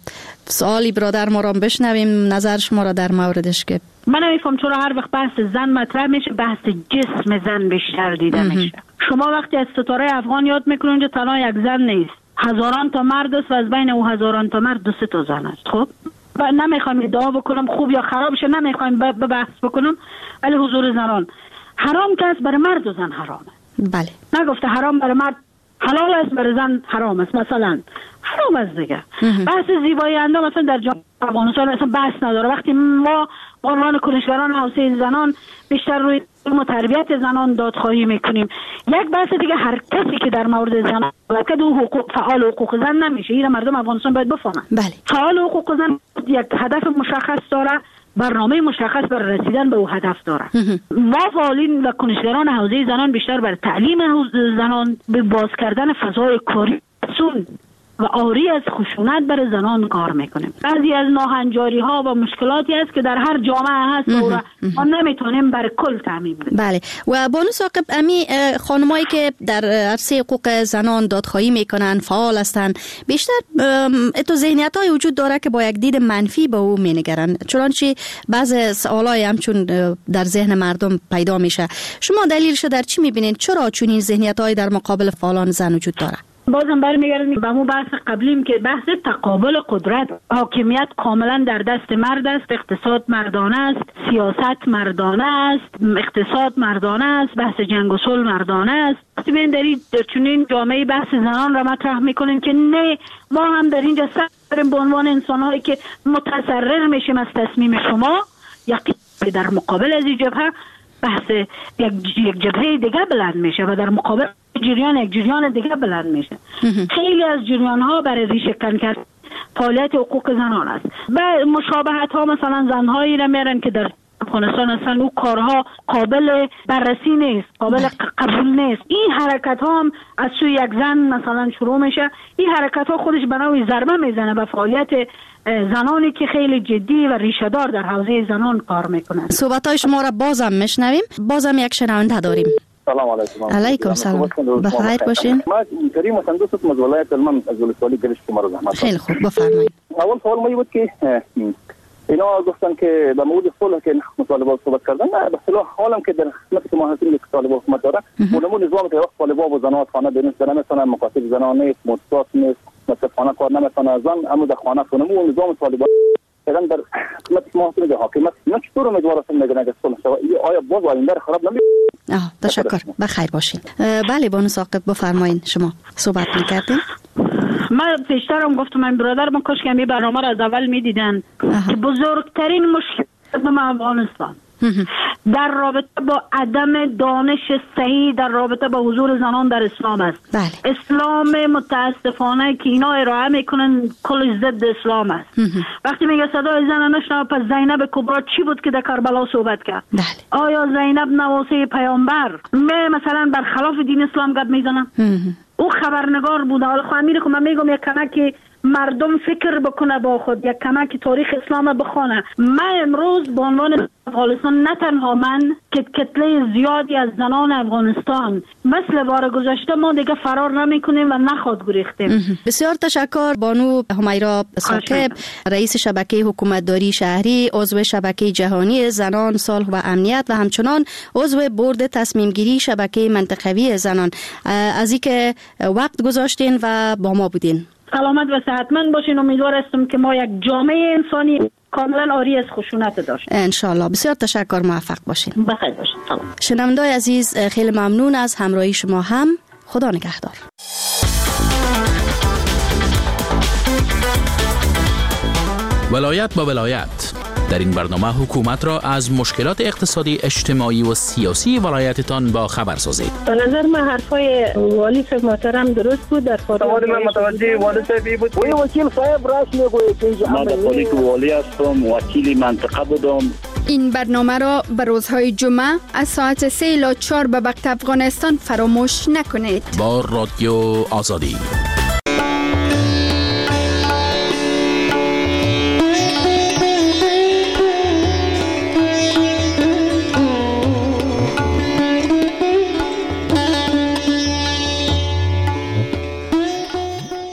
سوالی برادر ما را بشنویم، نظر شما را در موردش که من نمیفهم چرا هر وقت بحث زن مطرح میشه بحث جسم زن بیشتر دیده میشه. شما وقتی از ستاره افغان یاد میکنید اونجا تنها یک زن نیست، هزاران تا مرد است و از بین او هزاران تا مرد 2-3 تا زن است. خب نمیخوام ادعا بکنم خوب یا خراب شه، نمیخوام بحث بکنم، ولی حضور زنان حرام که است برای مرد و زن حرامه. بله. نگفته حرام برای مرد حلال است برای زن حرام است، مثلا حرام است دیگه. بحث زیبایی اندام مثلا در جامعه افغانستان اصلا بحث نداره. وقتی ما عنوان کنشگران حوزه زنان بیشتر روی تربیت زنان دادخواهی میکنیم، یک بحث دیگه هر کسی که در مورد زنان که حقوق فعال حقوق زن نمیشه، این مردم افغانستان باید بفهمن. بله. فعال حقوق زن یک هدف مشخص داره، برنامه مشخص برای رسیدن به او هدف داره. ما فعالین و کنشگران حوزه زنان بیشتر بر تعلیم زنان، به باز کردن فضای کاری مسئول و آری از خشونت برای زنان کار میکنیم. بعضی از ناهنجاری ها و مشکلاتی است که در هر جامعه هست و ما نمیتونیم بر کل تعمیم بدیم. بله. و بانو ثاقب، امی خانمایی که در عرصه حقوق زنان دادخواهی میکنن، فعال هستن، بیشتر اتو ذهنیت های وجود داره که با یک دید منفی به او مینگرن، چنانچه بعض سوالای همچون در ذهن مردم پیدا میشه. شما دلیلش در چی میبینید؟ چرا چنین ذهنیت های در مقابل فعالان زن وجود داره؟ بازم برمیگردیم به اون بحث قبلیم که بحث تقابل قدرت، حاکمیت کاملا در دست مرد است، اقتصاد مردانه است، سیاست مردانه است، اقتصاد مردانه است، بحث جنگ و صلح مردانه است. وقتی ببین در چنین جامعه بحث زنان را مطرح میکنین که نه، ما هم در اینجا سعی داریم به عنوان انسان‌هایی که متضرر میشیم از تصمیم شما، یقین در مقابل از این جبهه بحث یک جبهه دیگه بلند میشه و در مقابل یک جریان دیگه بلند میشه. خیلی از جریان ها برای ریشه کن کردن فعالیت حقوق زنان است و مشابهت ها، مثلا زنهایی را میارن که در افغانستان اصلا او کارها قابل بررسی نیست، قابل قبول نیست. این حرکت ها هم از سوی یک زن مثلا شروع میشه. این حرکت ها خودش به نوعی ضربه میزنه به فعالیت زنانی که خیلی جدی و ریشه‌دار در حوزه زنان کار میکنن. صحبت های شما را بازم میشنویم. بازم یک شنونده داریم. سلام علیکم. علیکم سلام. بخیر باشین. ما اینطوری مثلا دو تا ولایت من از ولسوالی گرشت که ما رو زحمت. خیلی خوب بفرمایید. اول سوال ما بود که اینا گفتن که به موضوع صلح که مطالبات صحبت کردن، به صلاح حالم که در خدمت که ما هستیم که طالبان حکومت داره، اونمون نظام که وقت طالبان و زنات خانه دنیست نمیتونن، مکاتب زنان نیست، مدرسات نیست، مثلا خانه کار نمیتونه زن، اما در خانه اونمون نظام طالبان کردن در خدمت ما هستیم که حاکمیت ما چطور امیدوار هستیم میگن که صلح شود، آیا باز آینده خراب نمیشه؟ تشکر، بخیر باشین. بله بانو ثاقب بفرمایید، شما صحبت می‌کردین. من پیشترم گفتم من برادر من کاش که این برنامه را از اول میدیدن که بزرگترین مشکل افغانستان در رابطه با عدم دانش صحیح در رابطه با حضور زنان در اسلام است. بله. اسلام متاسفانه که اینا ارائه میکنن کل ضد اسلام است. وقتی میگه صدای زن نشنوه، پس زینب کبرا چی بود که در کربلا صحبت کرد؟ بله. آیا زینب نواسه پیامبر مثلا برخلاف دین اسلام گپ میزنن؟ او خبرنگار بوده. حالا خواهد که من میگم یک کمک مردم فکر بکنه با خود، یک کمک تاریخ اسلام بخونه. من امروز به عنوان افغانستان، نه تنها من که کتله زیادی از زنان افغانستان مثل بار گذشته ما دیگه فرار نمی کنیم و نخواد گریختیم. بسیار تشکر بانو همیرا ثاقب، رئیس شبکه حکومتداری شهری، عضو شبکه جهانی زنان صلح و امنیت و همچنان عضو بورد تصمیم گیری شبکه منطقوی زنان، از اینکه وقت گذاشتین و با ما بودین. سلامت و صحتمند باشین. امیدوار هستم که ما یک جامعه انسانی کاملا آری از خشونت داشت. انشالله. بسیار تشکر، موفق باشین. بخیر باشین. سلام. شنونده‌های عزیز، خیلی ممنون از همراهی شما هم. خدا نگهدار. ولایت با ولایت. در این برنامه حکومت را از مشکلات اقتصادی، اجتماعی و سیاسی ولایتتان با خبر سازید. به نظر من حرفای والی صاحب محترم درست بود. در سوال من متوجه والی صاحبی بود. وکیل صاحب راست میگوید که من در حالی که والی هستم، وکیل منطقه بودم. این برنامه را به روزهای جمعه از ساعت 3 الی 4 به وقت افغانستان فراموش نکنید. با رادیو آزادی.